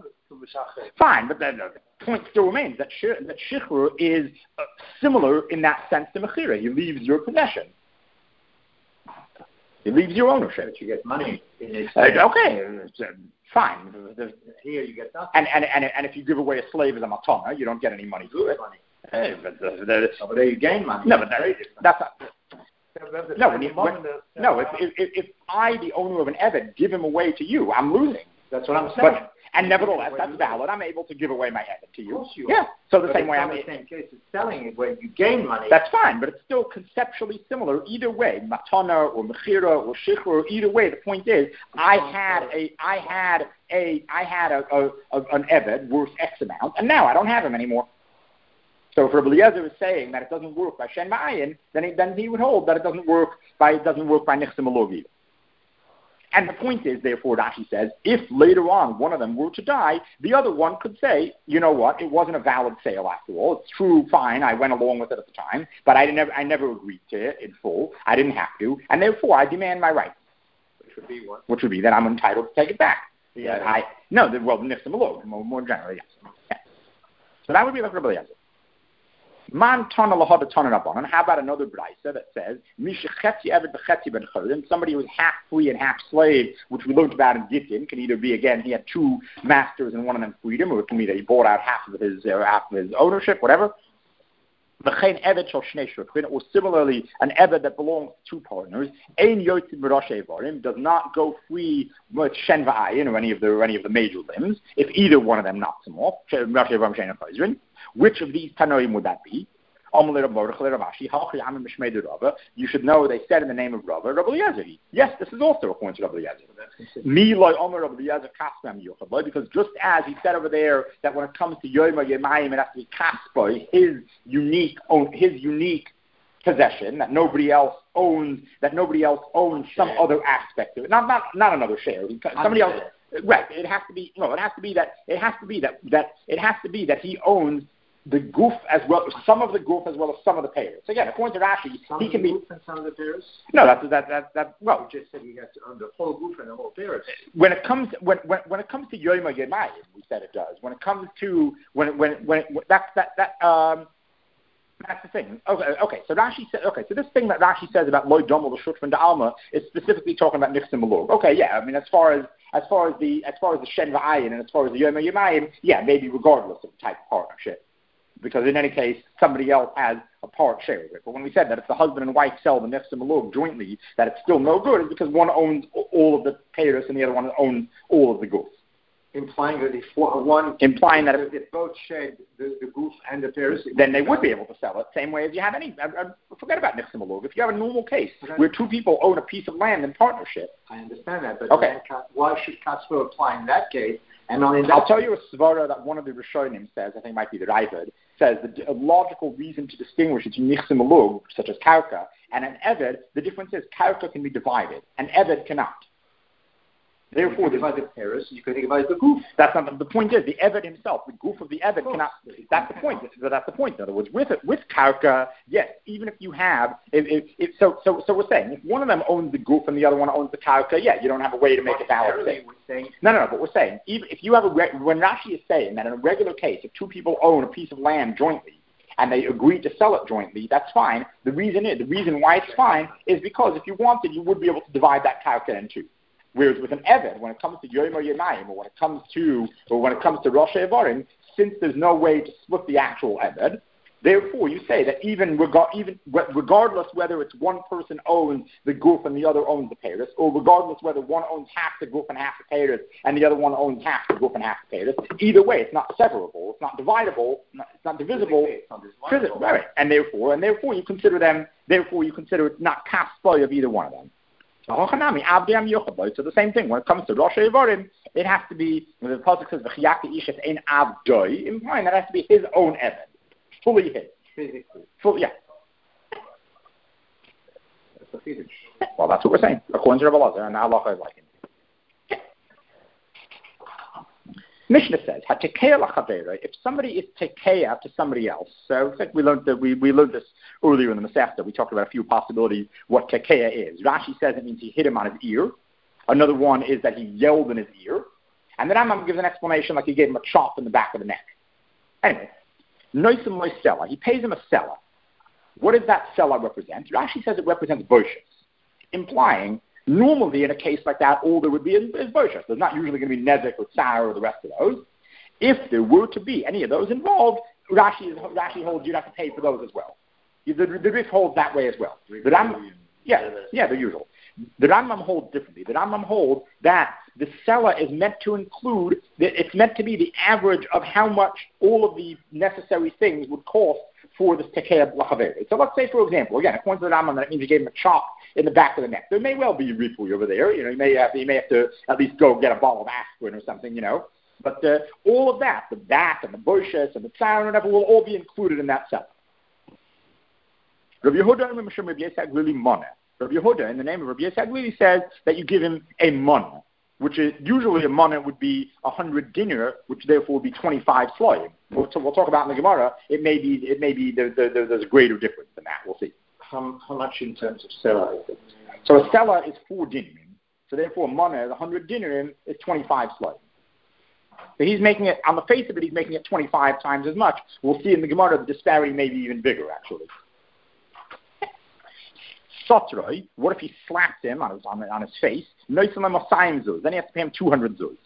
Fine, but the, the point still remains that sh- that Shikhr is uh, similar in that sense to Mechira. He leaves your possession. It leaves your ownership. But you get money. In uh, okay, uh, fine. The, Here you get nothing. And, and, and, and if you give away a slave as a matana, you don't get any money for it. Money. Hey, but the, the, Over there you gain money. No, but that, that's not... No, when you, when, no if, if, if I, the owner of an Eved, give him away to you, I'm losing. That's what I'm saying. But, and nevertheless, that's valid. I'm able to give away my Eved to you. Of course you yeah. are. So the but same way I'm... the same case as selling it where you gain money. That's fine, but it's still conceptually similar. Either way, matana or mechira or shikhr, either way, the point is, I had a, I had a, I had a, a, a an Eved worth X amount, and now I don't have him anymore. So if Rabbi Eliezer is saying that it doesn't work by Shen V'ayin, then he, then he would hold that it doesn't work by it doesn't work by Nichsim Alog either. And the point is, therefore, Rashi says, if later on one of them were to die, the other one could say, you know what, it wasn't a valid sale after all. It's true, fine, I went along with it at the time, but I never I never agreed to it in full. I didn't have to, and therefore I demand my rights. Which would be what? Which would be that I'm entitled to take it back. Yeah. I no, the, well, Nichsim Alog, more, more generally, yes. Yeah. So that would be like Rabbi Eliezer. Man tana lahada tana rabbanan. And how about another brayso that says mishachetzi eved b'chetzi ben cholim? Somebody who was half free and half slave, which we learned about in Gittin, can either be again he had two masters and one of them freed him, or it can be that he bought out half of his uh, half of his ownership, whatever. V'chein eved shel shnei shutfin, or similarly an eved that belongs to two partners. Ein yotzid b'roshei varim, does not go free with shen v'ayin or any of the or any of the major limbs if either one of them knocks him off. Roshei varim shein chayzrin. Which of these Tanoim would that be? You should know they said in the name of Rabbi, Rabbi Eliezer. Yes, this is also according to Rabbi Eliezer. Because just as he said over there that when it comes to Yoma Yemayim, it has to be Kaspa, his unique, his unique possession that nobody else owns, that nobody else owns some other aspect of it. Not not not another share. Somebody else. Right. It has to be no. It has to be that. It has to be that. That it has to be that he owns the goof as well, some of the goof as well as some of the payers. So again, according to Rashi, some he can be. Goof and some of the payers. No, that's that that that. Well, you just said he has to own the whole goof and the whole payers. When it comes when when when it comes to Yoma Yemayim, we said it does. When it comes to when when when, when that's that that um. That's the thing. Okay, okay. So Rashi said. Okay, so this thing that Rashi says about loy domel the shutfin da alma is specifically talking about Nichsim Alog. Okay, yeah. I mean, as far as as far as the as far as the shen v'ayin and as far as the yoma yemayim, yeah, maybe regardless of the type of partnership, because in any case somebody else has a part share of it. But when we said that if the husband and wife sell the Nichsim Alog jointly, that it's still no good, is because one owns all of the payers and the other one owns all of the goof. Implying that if one, implying that if they both share the, the goof and the pairs, then they would be able to sell it. Same way as you have any. I, I, forget about Nichsim Alog. If you have a normal case where two people own a piece of land in partnership, I understand that. But okay. then, why should Kasper apply in that case? And only in that I'll tell you a svara that one of the Rishonim says. I think it might be the Raavad says that a logical reason to distinguish between Nichsim Alog, such as Karka, and an Eved. The difference is Karka can be divided, and Eved cannot. Therefore, you can divide the pairs, you can divide the goof. That's not the, the point. Is the Eved himself, the goof of the Eved cannot. That's the point. That's the point. In other words, with with Karka, yes, even if you have, if, if, if, so so so we're saying if one of them owns the goof and the other one owns the Karka, yeah, you don't have a way to make it valid. Saying, no, no, no. But we're saying even if you have a when Rashi is saying that in a regular case, if two people own a piece of land jointly, and they agreed to sell it jointly, that's fine. The reason is the reason why it's fine is because if you wanted, you would be able to divide that Karka in two. Whereas with an Eved, when it comes to Yom Yemayim, or when it comes to, or when it comes to Rosh Evarim, since there's no way to split the actual Eved, therefore you say that even, reg- even regardless whether it's one person owns the goof and the other owns the payers, or regardless whether one owns half the goof and half the payers and the other one owns half the goof and half the payers, either way it's not severable, it's not dividable, it's not divisible, it's not divisible. Right? And therefore, and therefore you consider them, therefore you consider it not kaspoy of either one of them. So the same thing, when it comes to Rosh Evarim, it has to be, when the Pasuk says, V'chiyaki ishet ein avdoi, implying that it has to be his own Eved, fully his. Physically. Full, yeah. That's a finish. Well, that's what we're saying, according to Rabbi Elazar, and Allah is like him. Mishnah says, if somebody is tekeya to somebody else, so I think we learned that we, we learned this earlier in the Masechta. We talked about a few possibilities what tekeya is. Rashi says it means he hit him on his ear. Another one is that he yelled in his ear. And then Rambam gives an explanation like he gave him a chop in the back of the neck. Anyway, noisim loisela, he pays him a sela. What does that sela represent? Rashi says it represents boishas, implying Normally, in a case like that, all there would be is, is boshas. There's not usually going to be nezek or tsar or the rest of those. If there were to be any of those involved, Rashi, is, Rashi holds you'd have to pay for those as well. The, the Rif holds that way as well. The Ram, yeah, yeah, the usual. The Rambam holds differently. The Rambam holds that the seller is meant to include, it's meant to be the average of how much all of the necessary things would cost for this tekeah l'chaveri. So let's say, for example, again, according to the Rambam, that means you gave him a chop in the back of the neck. There may well be a ripui over there. You know, you may have to, you may have to at least go get a bottle of aspirin or something, you know. But uh, all of that, the bat and the bushes and the tsar and whatever, will all be included in that seller. Rabbi Yehuda and Rabbi Yisag Lili Moneh. Rabbi Yehuda, in the name of Rabbi Yisag Lili, says that you give him a moneh, which is usually a moneh would be a hundred dinar, which therefore would be twenty-five sloim. We'll, we'll talk about in the Gemara. It may be, it may be there, there, there's a greater difference than that. We'll see. How, how much in terms of seller is it? So a seller is four dinarim. So therefore, a moneh, the hundred dinarim, is twenty-five sloim. So he's making it, on the face of it, he's making it twenty-five times as much. We'll see in the Gemara the disparity may be even bigger, actually. Sotroi, what if he slaps him on his, on, on his face? Then he has to pay him two hundred zuz.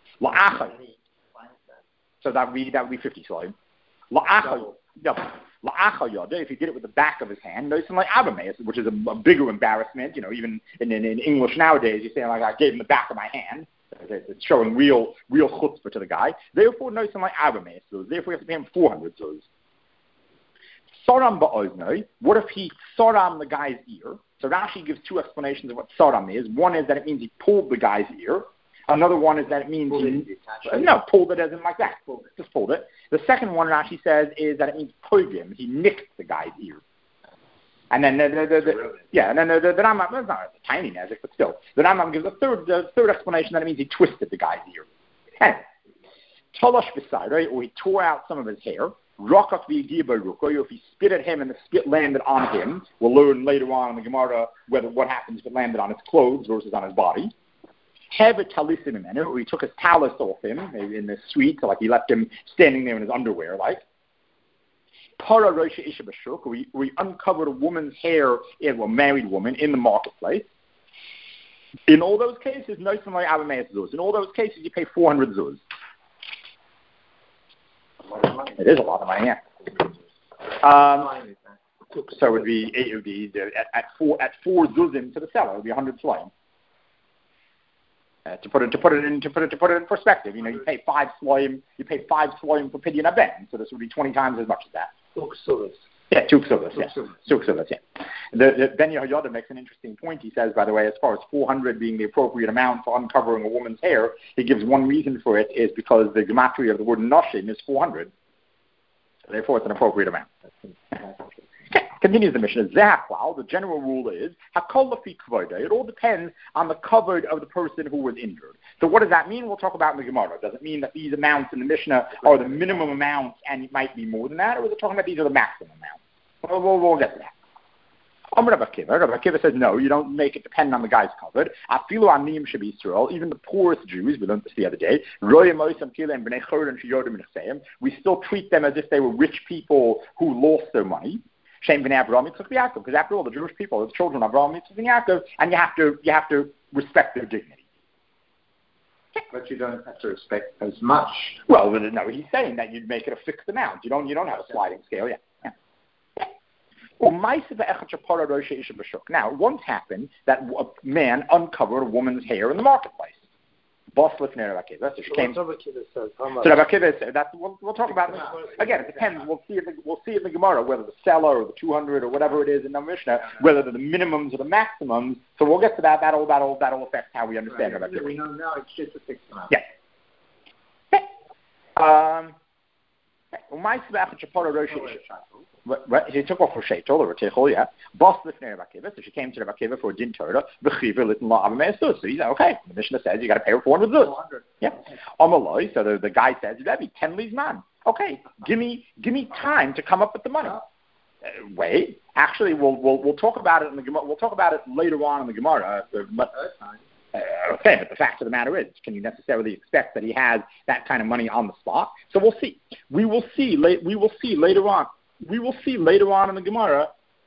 So that would be, that would be fifty sloim. If he did it with the back of his hand, which is a, a bigger embarrassment, you know, even in, in, in English nowadays, you say, like, I gave him the back of my hand. It's showing real real chutzpah to the guy. Therefore, no, something like Abames. So therefore, you have to pay him four hundred zuz. Soram ba'oznoi. What if he soram the guy's ear? So Rashi gives two explanations of what soram is. One is that it means he pulled the guy's ear. Another one is that it means pulled he it, no pulled it as in like that. Pulled it. Just pulled it. The second one Rashi says is that it means pogim. He nicked the guy's ear. And then the, the, the, the yeah, and then the, the, the Rambam, it's not a tiny nezik, but still, the Rambam gives a third, the third explanation that it means he twisted the guy's ear. Anyway, Tolosh beside, right, or he tore out some of his hair. Rokach v'yigiba if he spit at him and the spit landed on him. We'll learn later on in the Gemara whether what happens if it landed on his clothes versus on his body. Hevet talisim imenu, or he took his talus off him in the street, so like he left him standing there in his underwear, like. Para Roisha Isha Bashuk, we, we uncovered a woman's hair, a married woman, in the marketplace. In all those cases, no somebody Abameis zuz. In all those cases, you pay four hundred zuz. It is a lot of money, yeah. Um, so it would be, it would be at, at four at four zuzim to the seller, it would be a hundred slime. Uh, to put it to put it in to put it to put it in perspective, you know, you pay five slime, you pay five slime for pidyon aben, so this would be twenty times as much as that. Yeah, two ksuvas, yeah. Two ksuvas, yeah. The, the, Ben Yehoyada makes an interesting point. He says, by the way, as far as four hundred being the appropriate amount for uncovering a woman's hair, he gives one reason for it is because the gematria of the word noshim is four hundred. So therefore, it's an appropriate amount. Okay, continues the Mishnah. Zahkwal, the general rule is, hakol lafi kvoda. It all depends on the covered of the person who was injured. So what does that mean? We'll talk about in the Gemara. Does it mean that these amounts in the Mishnah are the minimum amounts and it might be more than that? Or is it talking about these are the maximum amounts? Well, we'll, we'll get to that. Amar Rabbi Akiva. Rabbi Akiva says, no, you don't make it depend on the guy's covered. Afilu aniyim shebi Yisrael, even the poorest Jews, we learned this the other day, we still treat them as if they were rich people who lost their money. Shem b'nei Avraham Yitzchak v'Yaakov, because after all, the Jewish people are the children of Avraham Yitzchak and Yaakov, and you have to you have to respect their dignity. But you don't have to respect as much. Well, no, he's saying that you'd make it a fixed amount. You don't you don't have a sliding scale, yeah. yeah. Now, it once happened that a man uncovered a woman's hair in the marketplace. Boss lifnei Rabbi Akiva. So she came. So Rabbi Akiva said that we'll, we'll talk about it again. It depends. We'll see. In the, we'll see in the Gemara whether the seller or the two hundred or whatever it is in the Mishnah, whether they're the minimums or the maximums. So we'll get to that. That'll that'll that'll affect how we understand right. Rabbi Akiva. We know now it's just a fixed amount. Yeah. Um. Right, he took off her shaitel or tichol, yeah. Boss lifnei Rabbi Akiva, so she came to Rabbi Akiva for a din Torah. B'chiva litin la abameis zuz. So he said, okay. The Mishnah says you got to pay her four hundred zuz. Yeah. Amaloi. So the, the guy says that'd be ten leaves man. Okay, give me give me time to come up with the money. Uh, wait, actually, we'll we'll we'll talk about it in the Gemara. We'll talk about it later on in the Gemara. Uh, but, Uh, okay, but the fact of the matter is, can you necessarily expect that he has that kind of money on the spot? So we'll see. We will see. La- we will see later on. We will see later on in the Gemara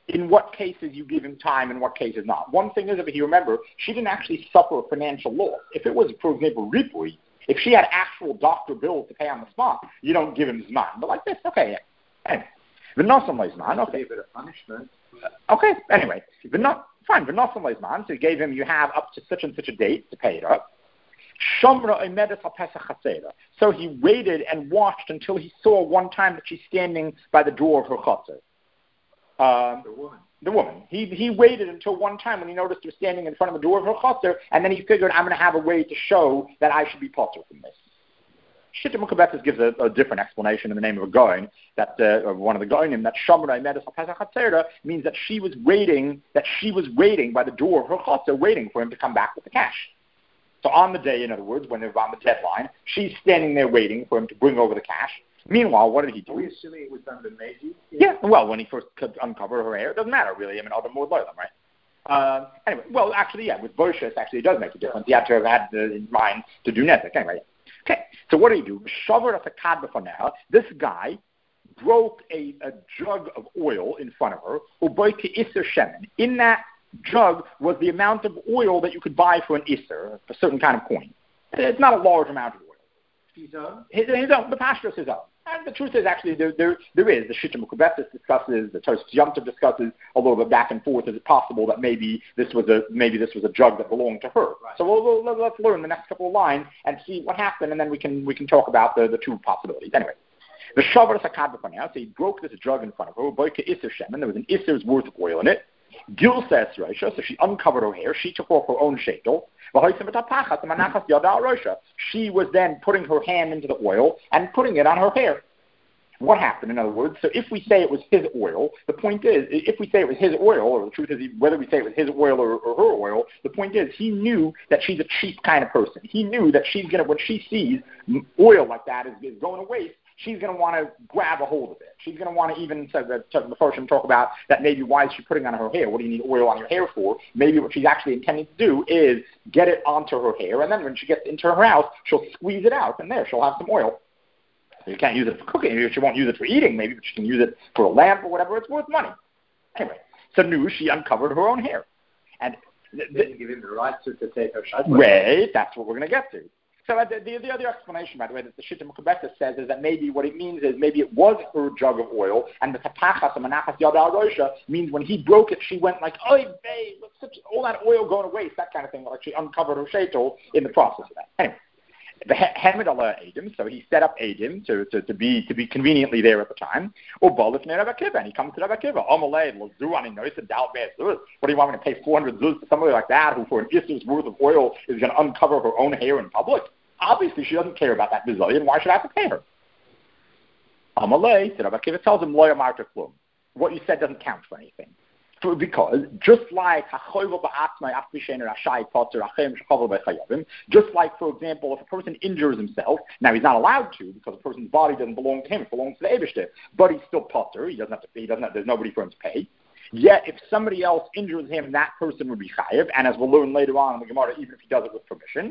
in what cases you give him time and what cases not. One thing is, if you remember, she didn't actually suffer a financial loss. If it was, for example, Ripui, if she had actual doctor bills to pay on the spot, you don't give him Zman. But like this, okay, yeah. Anyway. V'nosam leizman, okay. A bit of punishment. Uh, okay, anyway. V'no, fine, v'nosam leizman, so he gave him, you have up to such and such a date to pay it up. Shomra omedes al pesach chatzera. So he waited and watched until he saw one time that she's standing by the door of her chatzah. Um, the woman. The woman. He he waited until one time when he noticed her standing in front of the door of her chatzah, and then he figured, I'm going to have a way to show that I should be potter from this. Shita Mukabetis gives a, a different explanation in the name of a Goin, that uh, of one of the Goinim, that Shomra Medes Pesach Chatzera means that she was waiting, that she was waiting by the door of her chatzah, waiting for him to come back with the cash. So on the day, in other words, when they're on the deadline, she's standing there waiting for him to bring over the cash. Meanwhile, what did he do? Are we assuming it was done by Meiji? Yeah, well, when he first uncovered her hair, it doesn't matter really. I mean, other more loyal, right? Uh, anyway, well, actually, yeah, with Boshas, actually, it does make a difference. He had to have had uh, in mind to do Nezek. Anyway, okay, so what did he do? This guy broke a, a jug of oil in front of her. In that jug was the amount of oil that you could buy for an isser, a certain kind of coin. It's not a large amount of oil. His own? His, his own, the pastor is his own. And the truth is, actually, there there, there is. The Shita Mukabetis discusses, the Tosfos Yom Tov discusses a little bit back and forth. Is it possible that maybe this was a maybe this was a jug that belonged to her? Right. So we'll, we'll, let's learn the next couple of lines and see what happened, and then we can we can talk about the, the two possibilities. Anyway, the Shavar Sakad B'Fanei, so he broke this jug in front of her. Boike Isser Shemen, there was an Isser's worth of oil in it. Gil says Roisha, so she uncovered her hair. She took off her own shekel. She was then putting her hand into the oil and putting it on her hair. What happened, in other words? So if we say it was his oil, the point is, if we say it was his oil, or the truth is, whether we say it was his oil or, or her oil, the point is, he knew that she's a cheap kind of person. He knew that she's going to, when she sees oil like that is, is going to waste, she's going to want to grab a hold of it. She's going to want to even, so the, the first one talk about that maybe why is she putting on her hair? What do you need oil on your hair for? Maybe what she's actually intending to do is get it onto her hair, and then when she gets into her house, she'll squeeze it out, and there, she'll have some oil. You can't use it for cooking. She won't use it for eating, maybe, but she can use it for a lamp or whatever. It's worth money. Anyway, so Nu, she uncovered her own hair. And th- didn't give him the right to, to take her shot. Wait, that's what we're going to get to. So uh, the, the, the other explanation, by the way, that the Shita Mukabetis says is that maybe what it means is maybe it was her jug of oil, and the Katachas and Manachas Yadal Rosha means when he broke it, she went like, "Oy, babe, such all that oil going to waste," that kind of thing. Like she uncovered her sheitel in the process of that. Anyway. The Hamed Allah Adim, so he set up Adim to, to, to be to be conveniently there at the time. Or Bolif Rabbi Akiva, and he comes to Rabbi Akiva. What do you want me to pay four hundred zuz to somebody like that who for an isser's worth of oil is going to uncover her own hair in public? Obviously she doesn't care about that bazillion. Why should I have to pay her? Amalei, so Rabbi Akiva tells him, what you said doesn't count for anything. Because just like just like, for example, if a person injures himself, now he's not allowed to because a person's body doesn't belong to him, it belongs to the Eibishter, but he's still potter, he doesn't have to pay, he doesn't have, there's nobody for him to pay. Yet if somebody else injures him, that person would be chayiv, and as we'll learn later on in the Gemara, even if he does it with permission.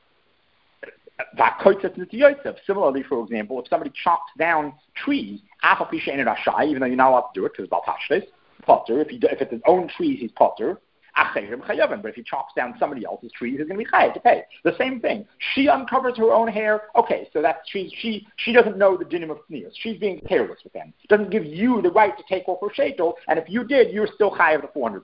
Similarly, for example, if somebody chops down trees, even though you're not allowed to do it because it's baltashlis, potter. If he if it's his own trees, he's potter. But if he chops down somebody else's trees, he's going to be chayav to pay. The same thing. She uncovers her own hair. Okay, so that's she she she doesn't know the dinim of tznius. She's being careless with them. Doesn't give you the right to take off her sheitel, and if you did, you're still chayav the four hundred.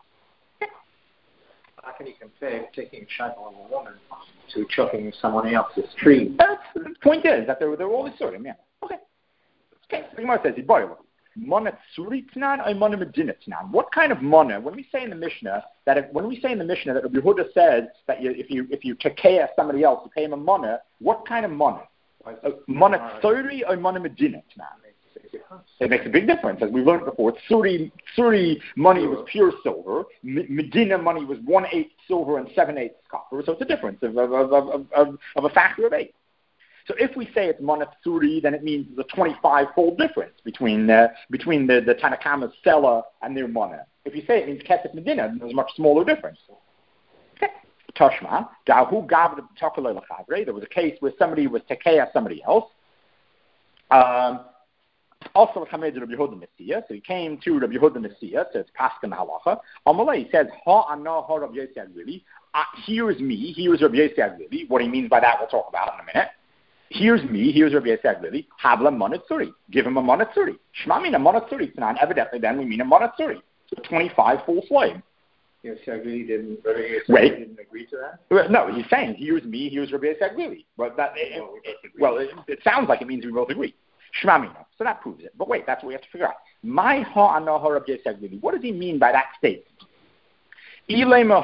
How can you compare taking a sheitel on a woman to chopping someone else's tree? That's, the point is that they're they're all sorting. Yeah. Okay. Okay. The Gemara says he boiled. Mana tsuritnan or mana medinatnan? What kind of mana? When we say in the Mishnah that if, when we say in the Mishnah that Rabbi Yehuda says that you, if you if you tekeah somebody else to pay him a mana, what kind of mana? Uh, mana tsuri or mana medinatnan? It makes a big difference, as we learned before. Tsuri tsuri money was pure silver. Medina money was one eighth silver and seven eighths copper. So it's a difference of of, of, of, of, of a factor of eight. So if we say it's monatsuri, then it means there's a twenty-five-fold difference between uh, between the, the Tanakama's Sela and their Mona. If you say it means Kesef Medina, then there's a much smaller difference. Okay. Toshma, Dahu Gav there was a case where somebody was Tekeah somebody else. Um, Also, Rabbi Yehuda Messiah. So he came to Rabbi Yehuda Messiah to Paskin Halacha. Amalei, he says, Ha Anah Ha Rabbi Yossi Aglili. Here's me. Here's Rabbi Yossi Aglili. What he means by that, we'll talk about in a minute. Here's me. Here's Rabbi Yossi Aglili. Havla Monatsuri. Give him a Monatsuri. Shema mean a Monatsuri tonight. Evidently, then we mean a Monatsuri. So twenty-five full slave. Yes, Aglili didn't. Rabbi Yossi Wait. didn't agree to that. No, he's saying here's me. Here's Rabbi Yossi Aglili. But that, it, it, it, well, it, it sounds like it means we both agree. Shmamina. So that proves it. But wait, that's what we have to figure out. My ha anah Rabbi Yossi Aglili. What does he mean by that statement? Does he mean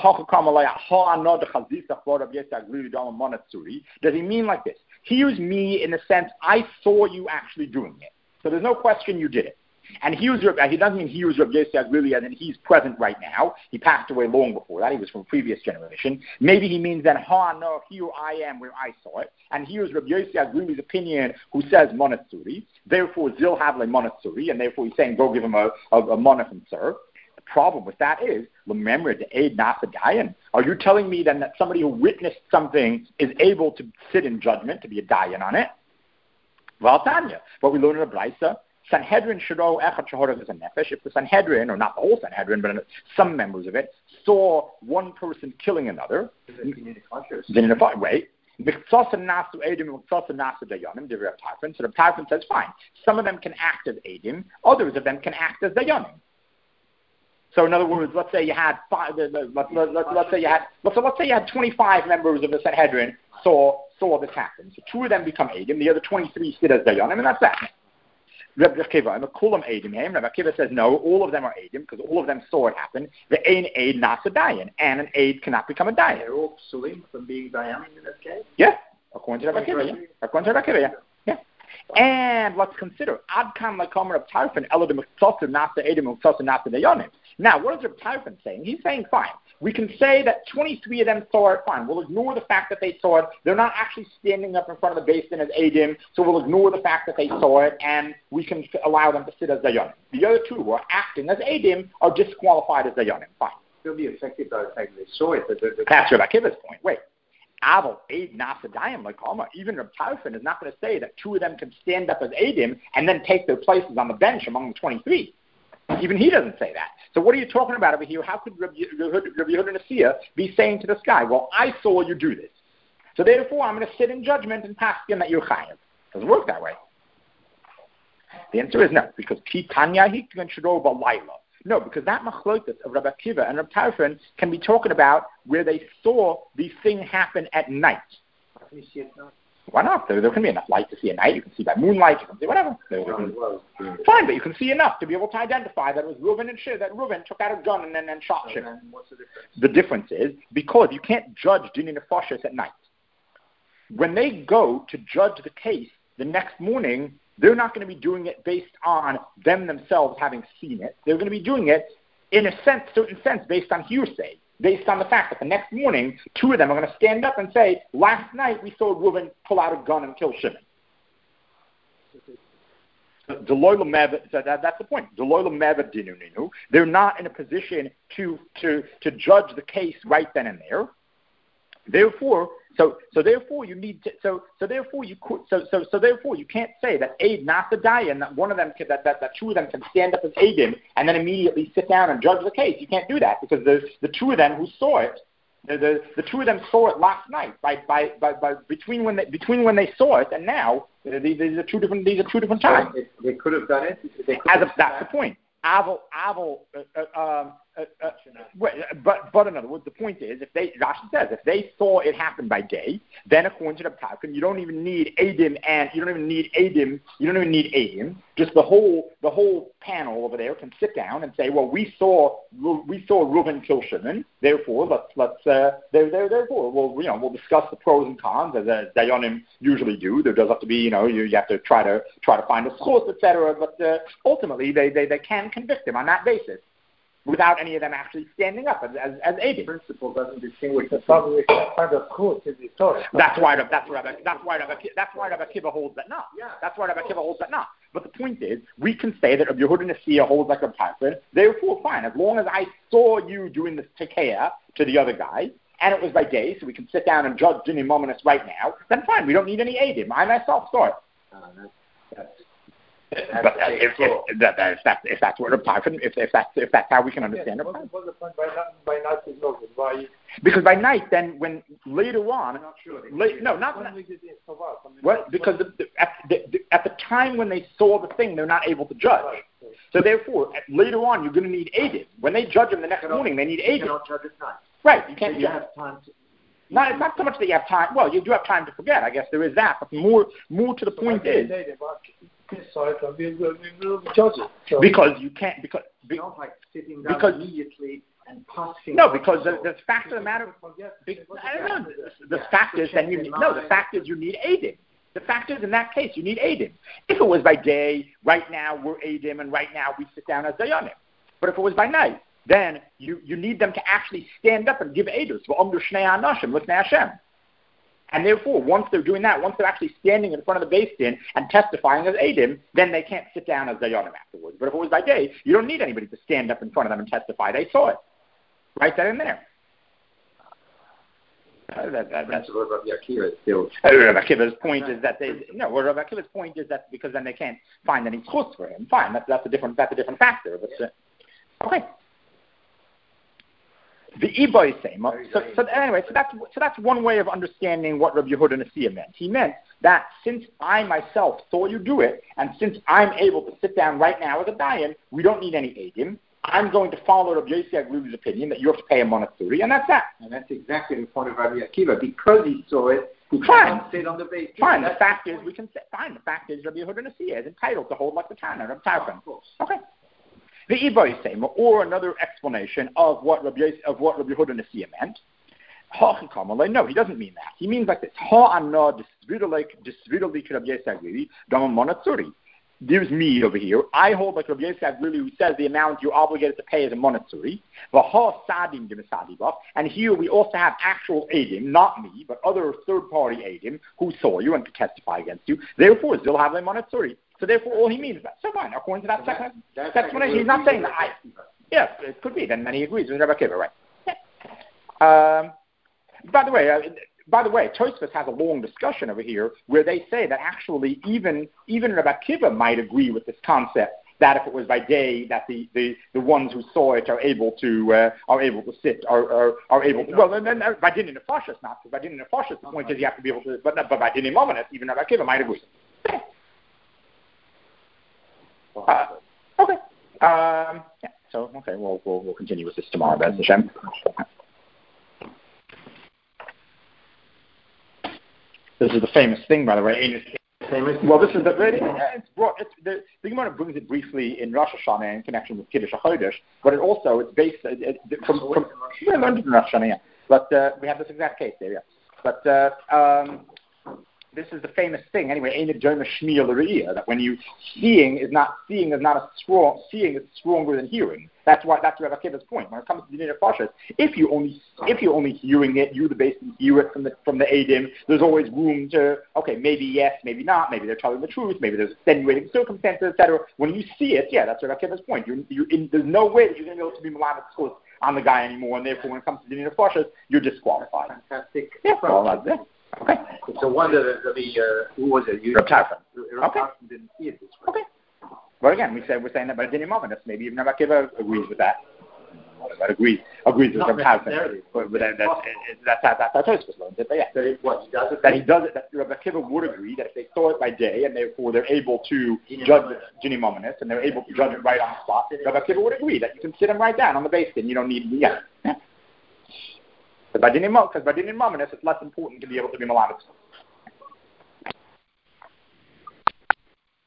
like this? Here's me in the sense I saw you actually doing it. So there's no question you did it. And here's he doesn't mean here's Rabbi Yossi Aglili as in he's present right now. He passed away long before that. He was from a previous generation. Maybe he means then ha no, here I am where I saw it. And here's Rabbi Yossi Aglili's opinion who says monatsuri. Therefore Zil Havle monatsuri, and therefore he's saying go give him a, a, a monat and serve. The problem with that is, remember, the aid nasa dayan. Are you telling me then that somebody who witnessed something is able to sit in judgment, to be a dayan on it? Well, Tanya, what we learn in the Braisa, Sanhedrin shiro echad shahorah is a nefesh. If the Sanhedrin, or not the whole Sanhedrin, but some members of it, saw one person killing another, then in a way, so the Tarfon says, fine. Some of them can act as Eidim, others of them can act as Dayanim. So in other words, let's say you had five, let, let, let, let, let's say you had let's, let's say you had twenty-five members of the Sanhedrin saw saw this happen. So two of them become Eidim, the other twenty-three sit as Dayanim, and that's that. Rabbi Akiva, I'm a kulam Eidim here. Rabbi Akiva says no, all of them are Eidim because all of them saw it happen. The Ein Eid not a Dayan, and an Eid cannot become a Dayan. They're all psulim from being Dayanim in that case? Yeah, according to Rabbi Akiva. Yeah. According to Rabbi Akiva, yeah. yeah. And let's consider Adkan Lakomer of Tarfon, Eladim Ktsosu Nasa Eidim Ktsosu Nasa Dayanim. Now, what is Rabbi Tarfon saying? He's saying, fine, we can say that twenty-three of them saw it, fine. We'll ignore the fact that they saw it. They're not actually standing up in front of the basin as Eidim, so we'll ignore the fact that they saw it, and we can allow them to sit as Dayanim. The other two who are acting as Eidim are disqualified as Dayanim. Fine. They'll be affected by the fact that they saw it. But they're, they're That's Rabbi Akiva's point. Wait. Aval, Eid, Nasa, Dayim, like Alma, even Rabbi Tarfon is not going to say that two of them can stand up as Eidim and then take their places on the bench among the twenty-three. Even he doesn't say that. So what are you talking about over here? How could Rabbi Yehuda Nasiya be saying to this guy, well, I saw you do this, so therefore I'm going to sit in judgment and pass him that you're chayav? It doesn't work that way. The answer is no, because Tanya Hikman Shador Balayla. No, because that machlokas of Rabbi Akiva and Rabbi Tarfon can be talking about where they saw the thing happen at night. How can you see it now? Why not? There, there can be enough light to see at night. You can see by moonlight. You can see whatever. There, there can, well, fine, but you can see enough to be able to identify that it was Reuven and Shir, that Reuven took out a gun and then and shot so Shir. What's the difference? The difference is because you can't judge Dini Nefashis at night. When they go to judge the case the next morning, they're not going to be doing it based on them themselves having seen it. They're going to be doing it in a sense, certain sense, based on hearsay. Based on the fact that the next morning, two of them are going to stand up and say, last night we saw Reuven pull out a gun and kill Shimon. So that, that's the point. They're not in a position to, to, to judge the case right then and there. Therefore, so so therefore you need to, so so therefore you could, so so so therefore you can't say that aid not the dayan, that one of them can, that, that that two of them can stand up as aidim and then immediately sit down and judge the case. You can't do that because the the two of them who saw it, the the, the two of them saw it last night. By by by, by between when they between when they saw it and now, these, these are two different these are two different times. They, they could have done it. They could As have a, that's the point. Aval, Aval, uh, uh, um, uh, uh, but but in other words, the point is, if they Rashi says if they saw it happen by day, then according to the Tarfon, you don't even need Eidim and you don't even need Eidim, you don't even need Eidim. Just the whole the whole panel over there can sit down and say, well, we saw we saw Reuven kill Shimon, therefore let's let's uh, there there therefore we'll you know we'll discuss the pros and cons as uh, Dayanim usually do. There does have to be you know you, you have to try to try to find a source, et cetera. But uh, ultimately they, they they can convict him on that basis, without any of them actually standing up as as, as aiding. The principle doesn't distinguish the problem. We can find a quote in the Torah. That's why that's why that's why that's why Rabbi Akiva holds that not. Yeah. That's why Rabbi Akiva holds that not. But the point is, we can say that Rabbi Yehuda Nasiya holds like a Tarfon. Therefore, fine. As long as I saw you doing this tekeah to the other guy, and it was by day, so we can sit down and judge Dini Mominus right now, then fine. We don't need any aidim. I myself saw it. Uh, that's, that's But uh, if, if, that, if, that, if that's what Reb Tarfon, if, if that's if that's how we can understand yes, it. What's the point by night? By night is no good. Why? Because by night, then when later on, I'm not sure. late, no, not When we did it, so what? I mean, well, because the, the, at, the, the, at the time when they saw the thing, they're not able to judge. Right. So therefore, at, later on, you're going to need Eidim. When they judge them the next morning, they need You Eidim. cannot judge at night. Right, you can't. So you judge. have time to. Not, it's not so much that you have time. Well, you do have time to forget. I guess there is that. But more, more to the so point is so we will we'll judge it. So. because you can't because be, not like sitting down because immediately and passing. no because the, the fact of the matter. Be, I don't know. The, the yeah, fact is then you need, no. The fact is you need Eidim. The fact is in that case you need Eidim. If it was by day, right now we're Eidim, and right now we sit down as Dayanim. But if it was by night, then you, you need them to actually stand up and give Eidos. And therefore, once they're doing that, once they're actually standing in front of the Beis Din and testifying as Eidim, then they can't sit down as Dayanim afterwards. But if it was by day, you don't need anybody to stand up in front of them and testify. They saw it. Right there and there. Uh, that, that, that's what Rabbi Akiva still. Uh, Rabbi Akiva's point is that they no. Well, Rabbi Akiva's point is that because then they can't find any chutz for him. Fine, that's that's a different that's a different factor. But uh, okay. The Iboy same. So, so anyway, so that's so that's one way of understanding what Rabbi Yehuda Nasiya meant. He meant that since I myself saw you do it, and since I'm able to sit down right now as a dayan, we don't need any eidim. I'm going to follow Rabbi Yossi Aglili's opinion that you have to pay a monastery, and that's that. And that's exactly the point of Rabbi Akiva. Because he saw it, he Fine. sit on the base. Fine. The fact is, we can say, fine. The fact is, Rabbi Yehuda Nasiya is entitled to hold like the Tana, Rabbi Tarfon. Okay. The Iboy same, or another explanation of what Rabbi Yossi, of what Rabbi Yehuda Nasiya meant. No, he doesn't mean that. He means like this. There's me over here. I hold like Rabbi Yossi Aglili, who says the amount you're obligated to pay is a monastery. And here we also have actual Eidim, not me, but other third-party Eidim who saw you and could testify against you. Therefore, still have a monastery. So therefore, all he means is that. So fine, according to that so second that, explanation, he's not saying that I. Yeah, it could be. Then, then he agrees with Rabbi Akiva, right? Yeah. Um, by the way. Uh, By the way, Tosfos has a long discussion over here where they say that actually even even Rabbi Akiva might agree with this concept that if it was by day that the, the, the ones who saw it are able to uh, are able to sit are are, are able to, well and then uh, by din in the fashas not by din in the fashas the point is you have to be able to but but by din in mominus even Rabbi Akiva might agree. Uh, okay. Um, yeah. So okay, we'll we'll we'll continue with this tomorrow, Bez Hashem. This is the famous thing, by the way. Famous. Well, this is the it's brought. It's the, the Gemara brings it briefly in Rosh Hashanah in connection with Kiddush HaChodesh, but it also it's based it, it, from. from we learned it in Rosh Hashanah, yeah. But uh, we have this exact case there, yeah. But uh, um, this is the famous thing anyway. Einid Jonah Shmiya L'Re'iyah, that when you seeing is not seeing is not a strong seeing is stronger than hearing. That's why that's Rabbi Akiva's point. When it comes to the Dinei Nefashos, if you only if you're only hearing it, you the base hear it from the from the Eidim. There's always room to okay, maybe yes, maybe not, maybe they're telling the truth, maybe there's extenuating circumstances, et cetera. When you see it, yeah, that's Rabbi Akiva's point. You you in, there's no way that you're going to be able to be malamed on the guy anymore, and therefore when it comes to the Dinei Nefashos, you're disqualified. Fantastic. Yeah, well, that's it. Okay. It's a wonder that the uh, who was it? Rabbi Tarfon. Okay. Didn't see it this way. Okay. But again, we said we're saying that by Dinei Mominus, maybe even Rabbi Akiva agrees with that. That agrees agrees with Rabbi Tarfon. But that, that, that's how that's how Tosfos learns it. But yeah, that it, what, he does it? That he does it. That Rabbi Akiva would agree that if they saw it by day and therefore they're able to judge Dinei Mominus and they're able to judge it right on the spot, Rabbi Akiva would agree that you can sit him right down on the base and you don't need yeah. yeah. But by Dinei Mominus, because by Dinei Mominus, it's less important to be able to be malamed.